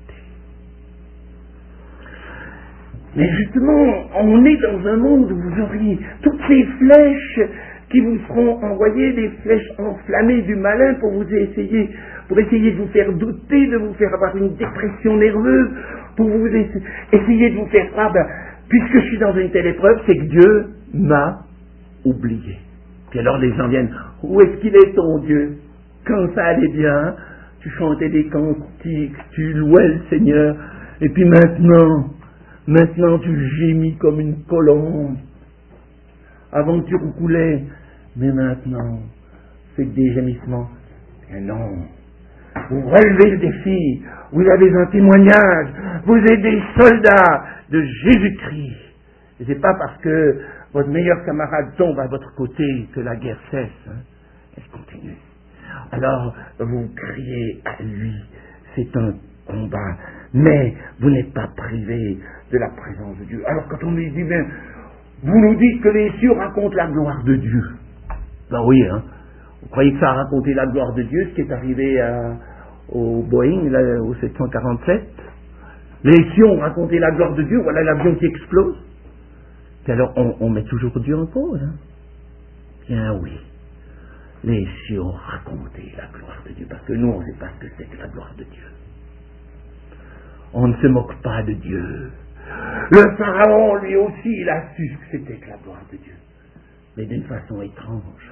Mais justement, on est dans un monde où vous auriez toutes ces flèches qui vous seront envoyées, des flèches enflammées du malin pour essayer de vous faire douter, de vous faire avoir une dépression nerveuse, pour vous essayer de vous faire croire, puisque je suis dans une telle épreuve, c'est que Dieu m'a oublié. Puis alors les gens viennent, où est-ce qu'il est ton Dieu? Quand ça allait bien, tu chantais des cantiques, tu louais le Seigneur, et puis maintenant tu gémis comme une colombe. Avant tu roucoulais, mais maintenant, c'est des gémissements. Et non, vous relevez le défi, vous avez un témoignage, vous êtes des soldats de Jésus-Christ. Et c'est pas parce que votre meilleur camarade tombe à votre côté que la guerre cesse. Elle continue. Alors, vous criez à lui, c'est un combat, mais vous n'êtes pas privé de la présence de Dieu. Alors quand on lui dit, bien, vous nous dites que les cieux racontent la gloire de Dieu. Ben oui, hein. Vous croyez que ça a raconté la gloire de Dieu, ce qui est arrivé au Boeing, là, au 747? Les cieux ont raconté la gloire de Dieu, voilà l'avion qui explose. Et alors on met toujours Dieu en cause. Hein. Bien oui. Les cieux ont raconté la gloire de Dieu, parce que nous on ne sait pas ce que c'est que la gloire de Dieu. On ne se moque pas de Dieu. Le Pharaon, lui aussi, il a su ce que c'était que la gloire de Dieu. Mais d'une façon étrange.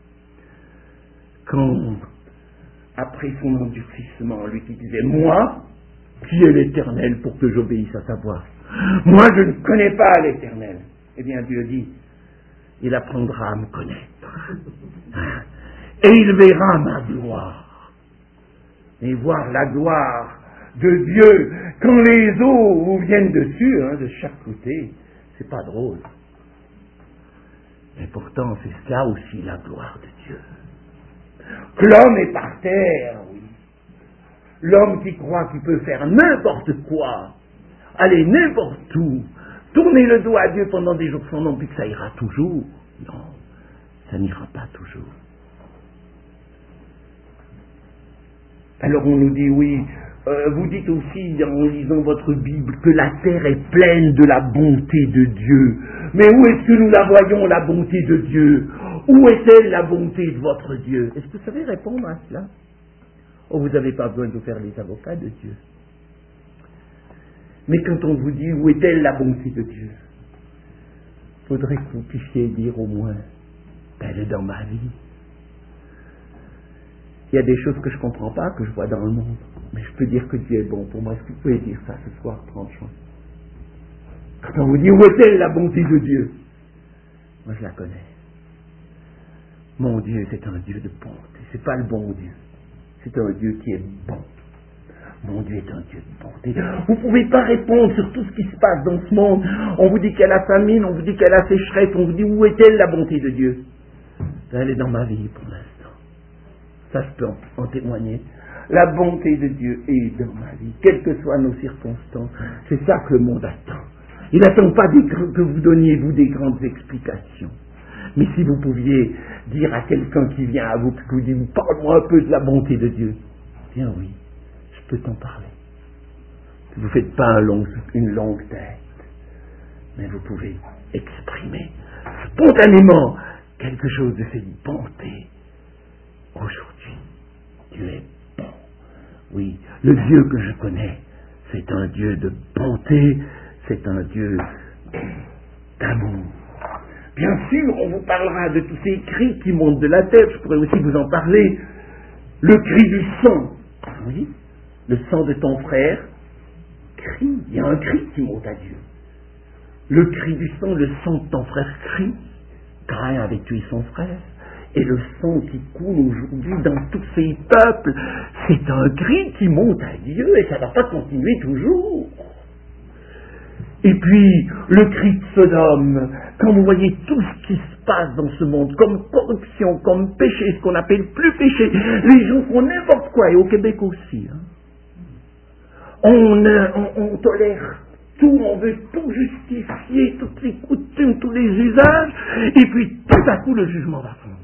Quand, après son endurcissement, lui qui disait, moi, qui est l'Éternel pour que j'obéisse à sa voix? Moi, je ne connais pas l'Éternel. Eh bien, Dieu dit, il apprendra à me connaître. Et il verra ma gloire. Et voir la gloire de Dieu, quand les eaux vous viennent dessus, de chaque côté, c'est pas drôle. Et pourtant, c'est ça aussi la gloire de Dieu. Que l'homme est par terre, oui. L'homme qui croit qu'il peut faire n'importe quoi, aller n'importe où, tourner le dos à Dieu pendant des jours sans nom, puis que ça ira toujours. Non, ça n'ira pas toujours. Alors on nous dit, oui, vous dites aussi en lisant votre Bible que la terre est pleine de la bonté de Dieu. Mais où est-ce que nous la voyons, la bonté de Dieu? Où est-elle la bonté de votre Dieu? Est-ce que vous savez répondre à cela? Oh, vous n'avez pas besoin de faire les avocats de Dieu. Mais quand on vous dit où est-elle la bonté de Dieu, il faudrait que vous puissiez dire au moins, elle est dans ma vie. Il y a des choses que je ne comprends pas, que je vois dans le monde. Mais je peux dire que Dieu est bon pour moi. Est-ce que vous pouvez dire ça ce soir, franchement? Quand on vous dit où est-elle la bonté de Dieu? Moi je la connais. Mon Dieu, c'est un Dieu de bonté. C'est pas le bon Dieu. C'est un Dieu qui est bon. Mon Dieu est un Dieu de bonté. Vous ne pouvez pas répondre sur tout ce qui se passe dans ce monde. On vous dit qu'il y a la famine, on vous dit qu'il y a la sécheresse, on vous dit où est-elle la bonté de Dieu? Elle est dans ma vie pour l'instant. Ça, je peux en témoigner. La bonté de Dieu est dans ma vie, quelles que soient nos circonstances. C'est ça que le monde attend. Il n'attend pas que vous donniez, vous, des grandes explications. Mais si vous pouviez dire à quelqu'un qui vient à vous, qui vous dit, parle-moi un peu de la bonté de Dieu. Bien oui, je peux t'en parler. Vous ne faites pas une longue tête, mais vous pouvez exprimer spontanément quelque chose de cette bonté. Aujourd'hui, Dieu est bon. Oui, le Dieu que je connais, c'est un Dieu de bonté, c'est un Dieu d'amour. Bien sûr, on vous parlera de tous ces cris qui montent de la terre, je pourrais aussi vous en parler. Le cri du sang, oui, le sang de ton frère crie, il y a un cri qui monte à Dieu. Le cri du sang, le sang de ton frère crie, Caïn avait tué son frère. Et le sang qui coule aujourd'hui dans tous ces peuples, c'est un cri qui monte à Dieu et ça ne va pas continuer toujours. Et puis, le cri de Sodome, quand vous voyez tout ce qui se passe dans ce monde, comme corruption, comme péché, ce qu'on appelle plus péché, les gens font n'importe quoi, et au Québec aussi. Hein. On tolère tout, on veut tout justifier, toutes les coutumes, tous les usages, et puis tout à coup le jugement va fondre.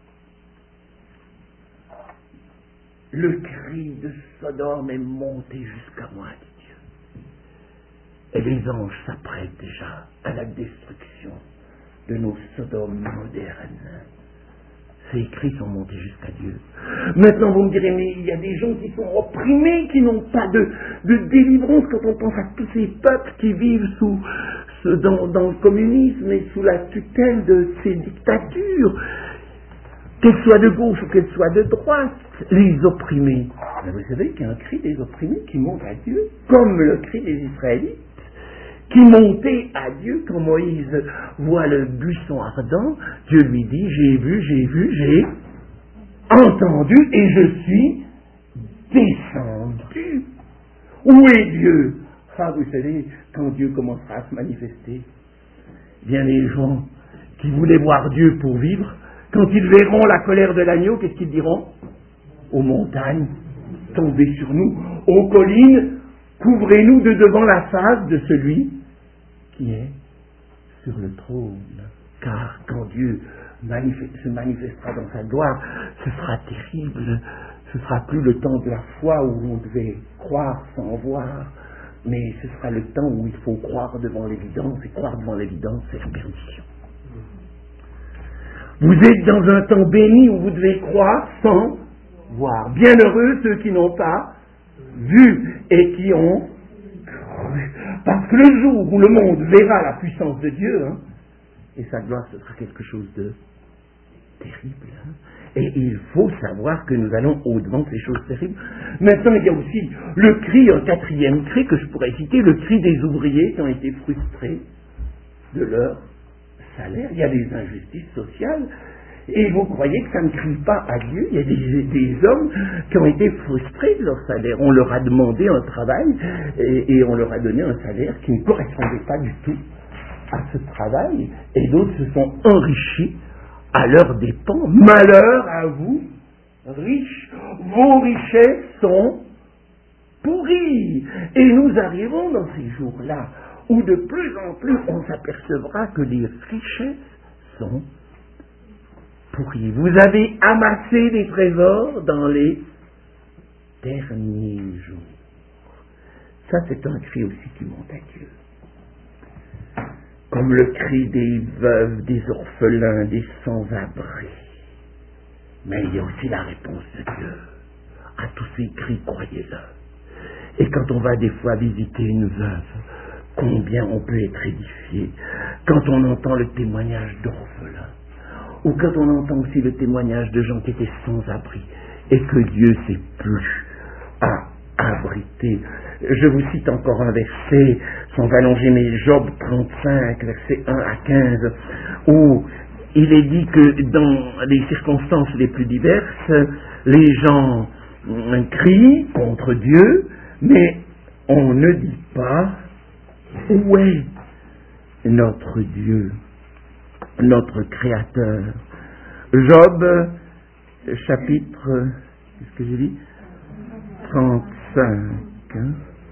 Le cri de Sodome est monté jusqu'à moi, dit Dieu. Et les anges s'apprêtent déjà à la destruction de nos Sodomes modernes. Ces cris sont montés jusqu'à Dieu. Maintenant, vous me direz, mais il y a des gens qui sont opprimés, qui n'ont pas de délivrance quand on pense à tous ces peuples qui vivent dans le communisme et sous la tutelle de ces dictatures. Qu'elles soient de gauche ou qu'elles soient de droite, les opprimés. Mais vous savez qu'il y a un cri des opprimés qui monte à Dieu, comme le cri des Israélites, qui montait à Dieu quand Moïse voit le buisson ardent. Dieu lui dit, j'ai entendu et je suis descendu. Où est Dieu? Ah, vous savez, quand Dieu commencera à se manifester, bien les gens qui voulaient voir Dieu pour vivre, quand ils verront la colère de l'agneau, qu'est-ce qu'ils diront? Aux montagnes, tombez sur nous, aux collines, couvrez-nous de devant la face de celui qui est sur le trône. Car quand Dieu se manifestera dans sa gloire, ce sera terrible. Ce sera plus le temps de la foi où on devait croire sans voir, mais ce sera le temps où il faut croire devant l'évidence, et croire devant l'évidence, c'est la perdition. Vous êtes dans un temps béni où vous devez croire sans voir. Bienheureux ceux qui n'ont pas vu et qui ont cru. Parce que le jour où le monde verra la puissance de Dieu, hein, et sa gloire, ce sera quelque chose de terrible. Hein. Et il faut savoir que nous allons au-devant de ces choses terribles. Maintenant, il y a aussi le cri, un quatrième cri que je pourrais citer, le cri des ouvriers qui ont été frustrés de leur salaire. Il y a des injustices sociales. Et vous croyez que ça ne crie pas à Dieu? Il y a des hommes qui ont été frustrés de leur salaire. On leur a demandé un travail et on leur a donné un salaire qui ne correspondait pas du tout à ce travail. Et d'autres se sont enrichis à leurs dépens. Malheur à vous, riches. Vos richesses sont pourris. Et nous arrivons dans ces jours-là où de plus en plus on s'apercevra que les richesses sont pourries. Vous avez amassé des trésors dans les derniers jours. Ça, c'est un cri aussi qui monte à Dieu. Comme le cri des veuves, des orphelins, des sans-abri. Mais il y a aussi la réponse de Dieu à tous ces cris, croyez-le. Et quand on va des fois visiter une veuve, combien on peut être édifié quand on entend le témoignage d'orphelins, ou quand on entend aussi le témoignage de gens qui étaient sans-abri, et que Dieu s'est plu à abriter. Je vous cite encore un verset, sans allonger, mais Job 35, versets 1 à 15, où il est dit que dans les circonstances les plus diverses, les gens crient contre Dieu, mais on ne dit pas où est notre Dieu, notre Créateur. Job, chapitre, qu'est-ce que j'ai dit 35. Hein?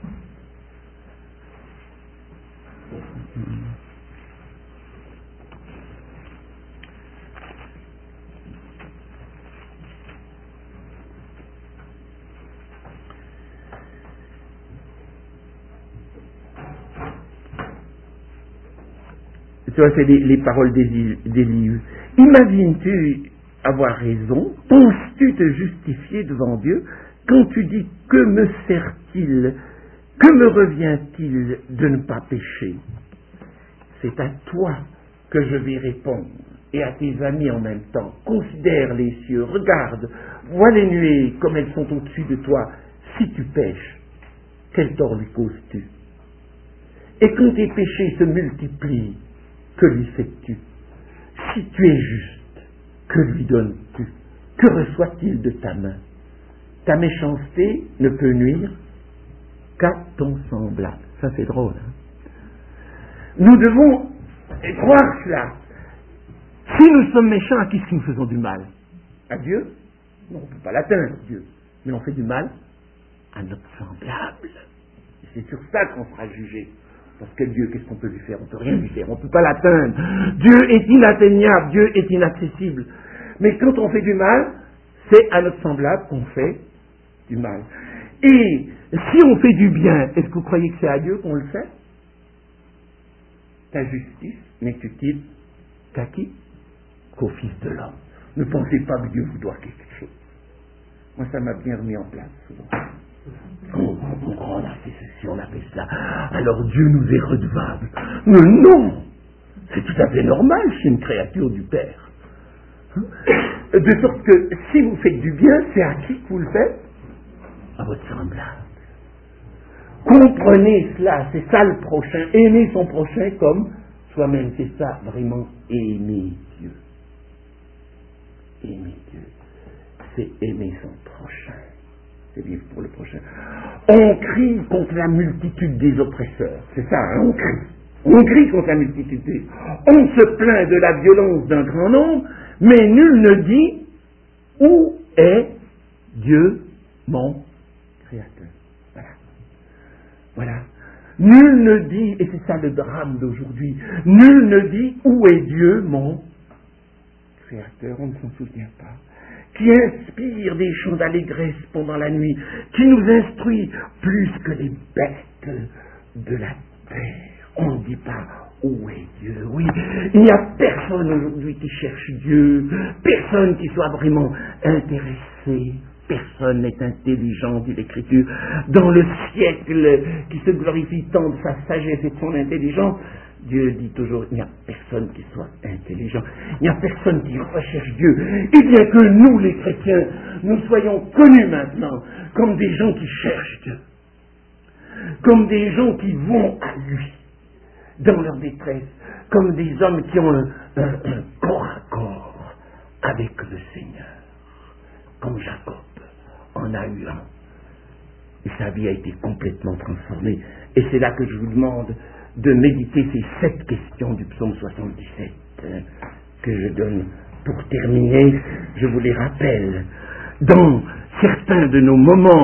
Tu vois, c'est les paroles d'Élihu. Imagines-tu avoir raison? Penses-tu te justifier devant Dieu quand tu dis « Que me sert-il? Que me revient-il de ne pas pécher ?» C'est à toi que je vais répondre, et à tes amis en même temps. Considère les cieux, regarde, vois les nuées comme elles sont au-dessus de toi. Si tu pêches, quel tort lui causes-tu? Et quand tes péchés se multiplient, que lui fais-tu? Si tu es juste, que lui donnes-tu? Que reçoit-il de ta main? Ta méchanceté ne peut nuire qu'à ton semblable. Ça, c'est drôle. Hein? Nous devons croire cela. Si nous sommes méchants, à qui est-ce que nous faisons du mal? À Dieu? Non, on ne peut pas l'atteindre, Dieu. Mais on fait du mal à notre semblable. Et c'est sur ça qu'on sera jugé. Parce que Dieu, qu'est-ce qu'on peut lui faire? On ne peut rien lui faire, on ne peut pas l'atteindre. Dieu est inatteignable, Dieu est inaccessible. Mais quand on fait du mal, c'est à notre semblable qu'on fait du mal. Et si on fait du bien, est-ce que vous croyez que c'est à Dieu qu'on le fait? Ta justice n'est utile qu'à qui? Qu'au Fils de l'homme. Ne pensez pas que Dieu vous doit quelque chose. Moi, ça m'a bien remis en place souvent. On a fait ceci, on a fait cela. Alors Dieu nous est redevable. Mais non! C'est tout à fait normal chez une créature du Père. De sorte que si vous faites du bien, c'est à qui que vous le faites? À votre semblable. Comprenez cela, c'est ça le prochain. Aimer son prochain comme soi-même, c'est ça vraiment aimer Dieu. Aimer Dieu, c'est aimer son prochain. C'est vivre pour le prochain. On crie contre la multitude des oppresseurs. C'est ça, hein, on crie. On crie contre la multitude. On se plaint de la violence d'un grand nombre, mais nul ne dit où est Dieu, mon Créateur. Voilà. Voilà. Nul ne dit, et c'est ça le drame d'aujourd'hui, nul ne dit où est Dieu, mon Créateur. On ne s'en souvient pas. Qui inspire des chants d'allégresse pendant la nuit, qui nous instruit plus que les bêtes de la terre. On ne dit pas où est Dieu. Oui, il n'y a personne aujourd'hui qui cherche Dieu, personne qui soit vraiment intéressé, personne n'est intelligent, dit l'Écriture. Dans le siècle qui se glorifie tant de sa sagesse et de son intelligence, Dieu dit toujours, il n'y a personne qui soit intelligent, il n'y a personne qui recherche Dieu. Et bien que nous, les chrétiens, nous soyons connus maintenant comme des gens qui cherchent Dieu, comme des gens qui vont à lui dans leur détresse, comme des hommes qui ont un corps à corps avec le Seigneur, comme Jacob en a eu un. Et sa vie a été complètement transformée. Et c'est là que je vous demande de méditer ces 7 questions du psaume 77 que je donne pour terminer. Je vous les rappelle. Dans certains de nos moments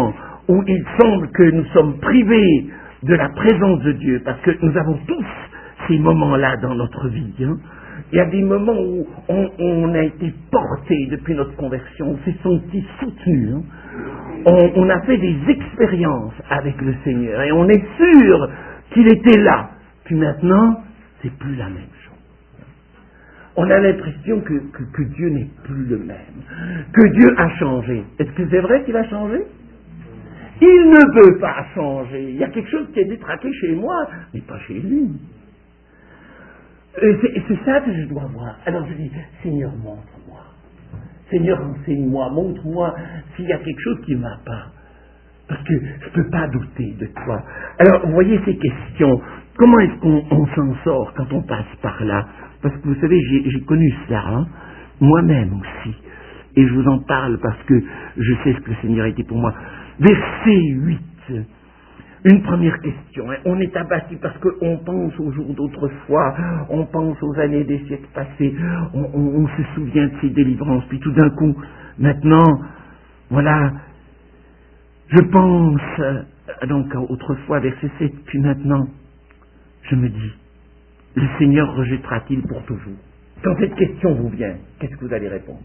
où il semble que nous sommes privés de la présence de Dieu, parce que nous avons tous ces moments-là dans notre vie. Il y a des moments où on a été porté depuis notre conversion, on s'est senti soutenu. On a fait des expériences avec le Seigneur et on est sûr qu'il était là. Puis maintenant, c'est plus la même chose. On a l'impression que Dieu n'est plus le même, que Dieu a changé. Est-ce que c'est vrai qu'il a changé? Il ne veut pas changer. Il y a quelque chose qui est détraqué chez moi, mais pas chez lui. C'est ça que je dois voir. Alors je dis, Seigneur, montre-moi. Seigneur, enseigne-moi, montre-moi s'il y a quelque chose qui ne va pas. Parce que je ne peux pas douter de toi. Alors, vous voyez ces questions. Comment est-ce qu'on s'en sort quand on passe par là? Parce que vous savez, j'ai connu ça, moi-même aussi. Et je vous en parle parce que je sais ce que le Seigneur a été pour moi. Verset 8. Une première question. On est abattu parce qu'on pense aux jours d'autrefois, on pense aux années des siècles passés, on se souvient de ces délivrances, puis tout d'un coup, maintenant, voilà, je pense, donc autrefois, verset 7, puis maintenant, je me dis, le Seigneur rejettera-t-il pour toujours? Quand cette question vous vient, qu'est-ce que vous allez répondre?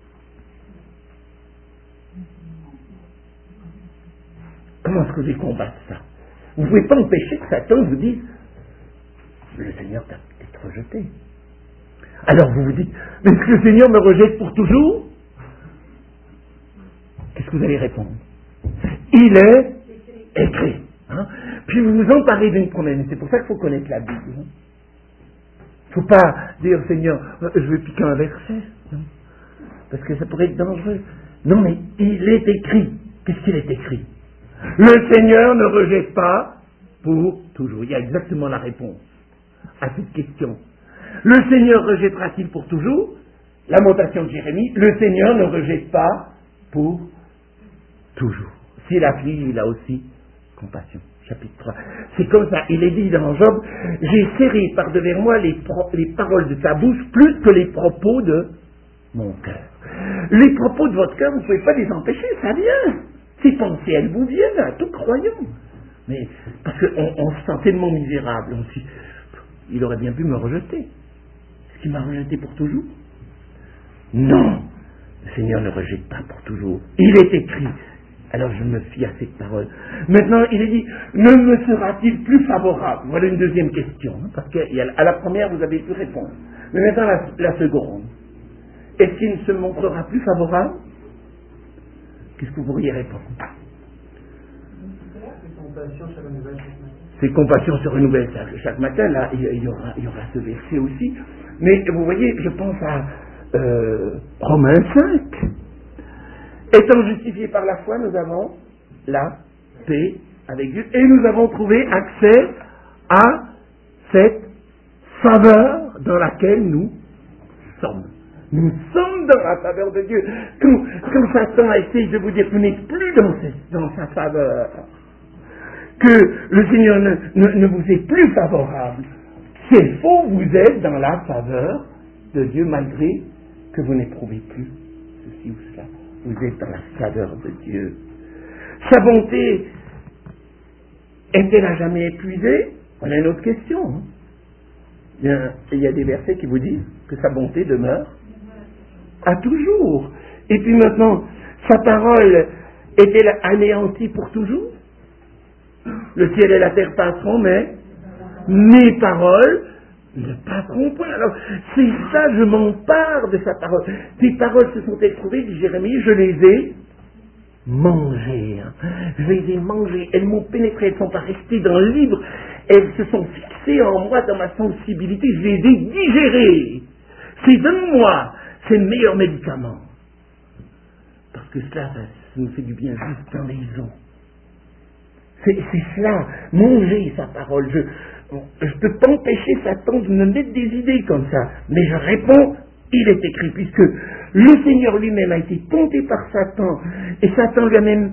Comment est-ce que vous allez combattre ça? Vous ne pouvez pas empêcher que Satan vous dise le Seigneur t'a peut-être rejeté. Alors vous vous dites, mais est-ce que le Seigneur me rejette pour toujours? Qu'est-ce que vous allez répondre? Il est écrit. Puis vous vous emparez d'une promesse. C'est pour ça qu'il faut connaître la Bible. Il ne faut pas dire, Seigneur, je vais piquer un verset. Non. Parce que ça pourrait être dangereux. Non, mais il est écrit. Qu'est-ce qu'il est écrit? Le Seigneur ne rejette pas pour toujours. Il y a exactement la réponse à cette question. Le Seigneur rejettera-t-il pour toujours? Lamentation de Jérémie, le Seigneur ne rejette pas pour toujours. S'il afflige, il a aussi compassion. Chapitre 3. C'est comme ça. Il est dit dans Job, j'ai serré par devers moi les paroles de ta bouche plus que les propos de mon cœur. Les propos de votre cœur, vous ne pouvez pas les empêcher, ça vient. Ces pensées, elles vous viennent à tout croyant. Mais parce qu'on se sent tellement misérable, on se dit, il aurait bien pu me rejeter. Est-ce qu'il m'a rejeté pour toujours? Non, le Seigneur ne rejette pas pour toujours. Il est écrit. Alors je me fie à cette parole. Maintenant, il est dit, ne me sera-t-il plus favorable? Voilà une deuxième question, parce qu'à la première, vous avez pu répondre. Mais maintenant, la seconde. Est-ce qu'il ne se montrera plus favorable? Qu'est-ce que vous pourriez répondre? C'est compassion se renouvelle chaque matin. Là, il y aura ce verset aussi. Mais vous voyez, je pense à Romains 5. Étant justifiés par la foi, nous avons la paix avec Dieu. Et nous avons trouvé accès à cette faveur dans laquelle nous sommes. Nous sommes dans la faveur de Dieu. Quand Satan essaie de vous dire que vous n'êtes plus dans sa faveur, que le Seigneur ne vous est plus favorable, c'est faux, vous êtes dans la faveur de Dieu malgré que vous n'éprouvez plus ceci ou cela. Vous êtes dans la faveur de Dieu. Sa bonté est-elle à jamais épuisée? On a une autre question. Il y a des versets qui vous disent que sa bonté demeure à toujours. Et puis maintenant, sa parole est-elle anéantie pour toujours? Le ciel et la terre passeront, mais mes paroles ne passeront point. Alors, c'est ça, je m'empare de sa parole. Tes paroles se sont éprouvées, dit Jérémie, je les ai mangées. Je les ai mangées. Elles m'ont pénétré, elles ne sont pas restées dans le livre. Elles se sont fixées en moi, dans ma sensibilité. Je les ai digérées. C'est de moi. C'est le meilleur médicament. Parce que cela, ça nous fait du bien juste dans les os. C'est cela, manger sa parole. Je ne peux pas empêcher Satan de me mettre des idées comme ça. Mais je réponds, il est écrit, puisque le Seigneur lui-même a été tenté par Satan, et Satan lui a même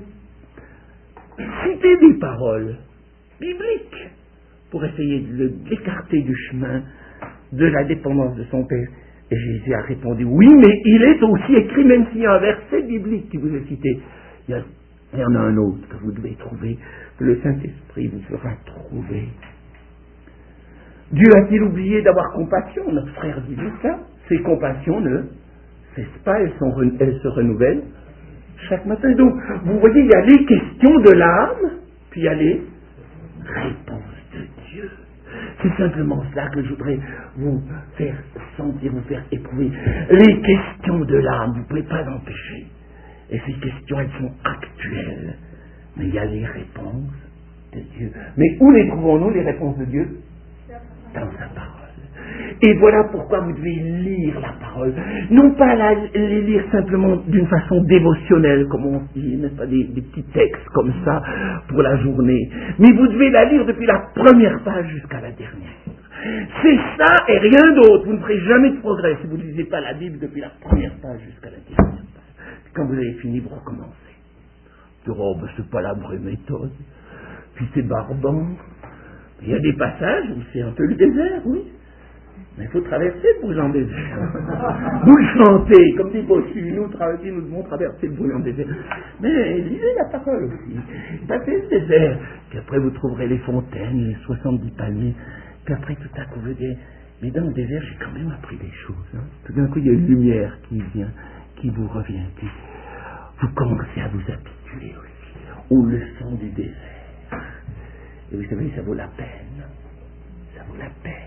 cité des paroles bibliques pour essayer de l'écarter du chemin de la dépendance de son Père. Et Jésus a répondu, oui, mais il est aussi écrit, même s'il y a un verset biblique qui vous est cité. Il y a Il y en a un autre que vous devez trouver, que le Saint-Esprit vous fera trouver. Dieu a-t-il oublié d'avoir compassion? Notre frère disait ça. Ses compassions ne cessent pas, elles se renouvellent chaque matin. Donc, vous voyez, il y a les questions de l'âme, puis il y a les réponses de Dieu. C'est simplement cela que je voudrais vous faire sentir, vous faire éprouver. Les questions de l'âme, vous ne pouvez pas empêcher. Et ces questions, elles sont actuelles. Mais il y a les réponses de Dieu. Mais où les trouvons-nous, les réponses de Dieu? Dans sa parole. Et voilà pourquoi vous devez lire la parole. Non pas les lire simplement d'une façon dévotionnelle, comme on dit, n'est-ce pas, des petits textes comme ça pour la journée. Mais vous devez la lire depuis la première page jusqu'à la dernière. C'est ça et rien d'autre. Vous ne ferez jamais de progrès si vous ne lisez pas la Bible depuis la première page jusqu'à la dernière page. Quand vous avez fini, vous recommencez. Oh, ben, c'est pas la vraie méthode. Puis c'est barbant. Il y a des passages où c'est un peu le désert, oui. Mais il faut traverser le brûlant désert. Vous le chantez, comme des bossus. Nous devons traverser le brûlant désert. Mais lisez la parole aussi. Passez le désert. Puis après, vous trouverez les fontaines, les 70 palmiers. Puis après, tout à coup, vous dites, mais dans le désert, j'ai quand même appris des choses. Hein. Tout d'un coup, il y a une lumière qui vient, qui vous revient. Puis vous commencez à vous habituer aussi aux leçons du désert. Et vous savez, ça vaut la peine. Ça vaut la peine.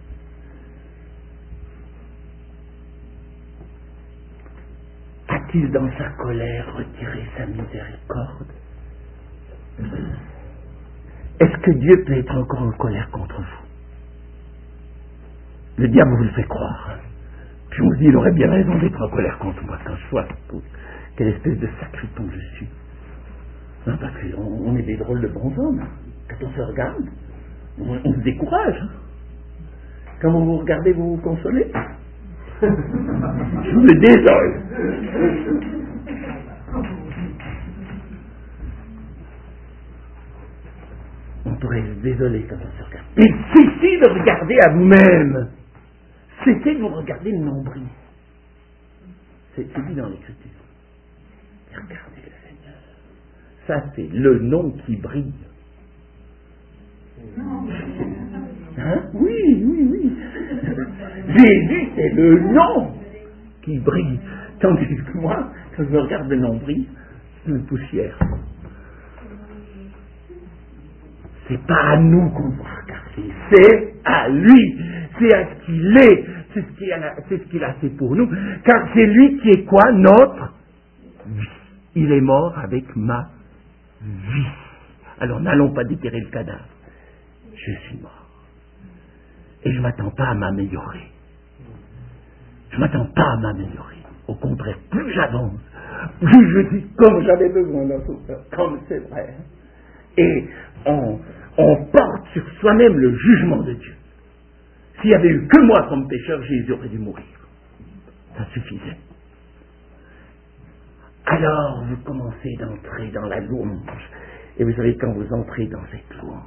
A-t-il dans sa colère retiré sa miséricorde? Est-ce que Dieu peut être encore en colère contre vous? Le diable vous le fait croire. Hein. Puis on se dit, il aurait bien raison d'être en colère contre moi quand je vois quelle espèce de sacripant je suis. Non, parce qu'on est des drôles de bons hommes. Quand on se regarde, on se décourage. Quand vous vous regardez, vous vous consolez. Je me désole. On pourrait se désoler quand on se regarde. Il suffit de regarder à vous-même. C'était de vous regarder le nombril. C'est dit dans l'Écriture. Regardez le Seigneur. Ça, c'est le nom qui brille. Hein? Oui. Jésus, c'est le nom qui brille. Tandis que moi, quand je regarde le nombril, c'est une poussière. C'est pas à nous qu'on doit regarder, c'est à lui, c'est à ce qu'il est, c'est ce qu'il a fait pour nous, car c'est lui qui est quoi? Notre vie. Il est mort avec ma vie. Alors n'allons pas déterrer le cadavre. Je suis mort. Et je ne m'attends pas à m'améliorer. Je ne m'attends pas à m'améliorer. Au contraire, plus j'avance, plus je dis comme j'avais besoin d'un sauveur, comme c'est vrai. Et on porte sur soi-même le jugement de Dieu. S'il n'y avait eu que moi comme pécheur, Jésus aurait dû mourir. Ça suffisait. Alors vous commencez d'entrer dans la louange. Et vous savez, quand vous entrez dans cette louange,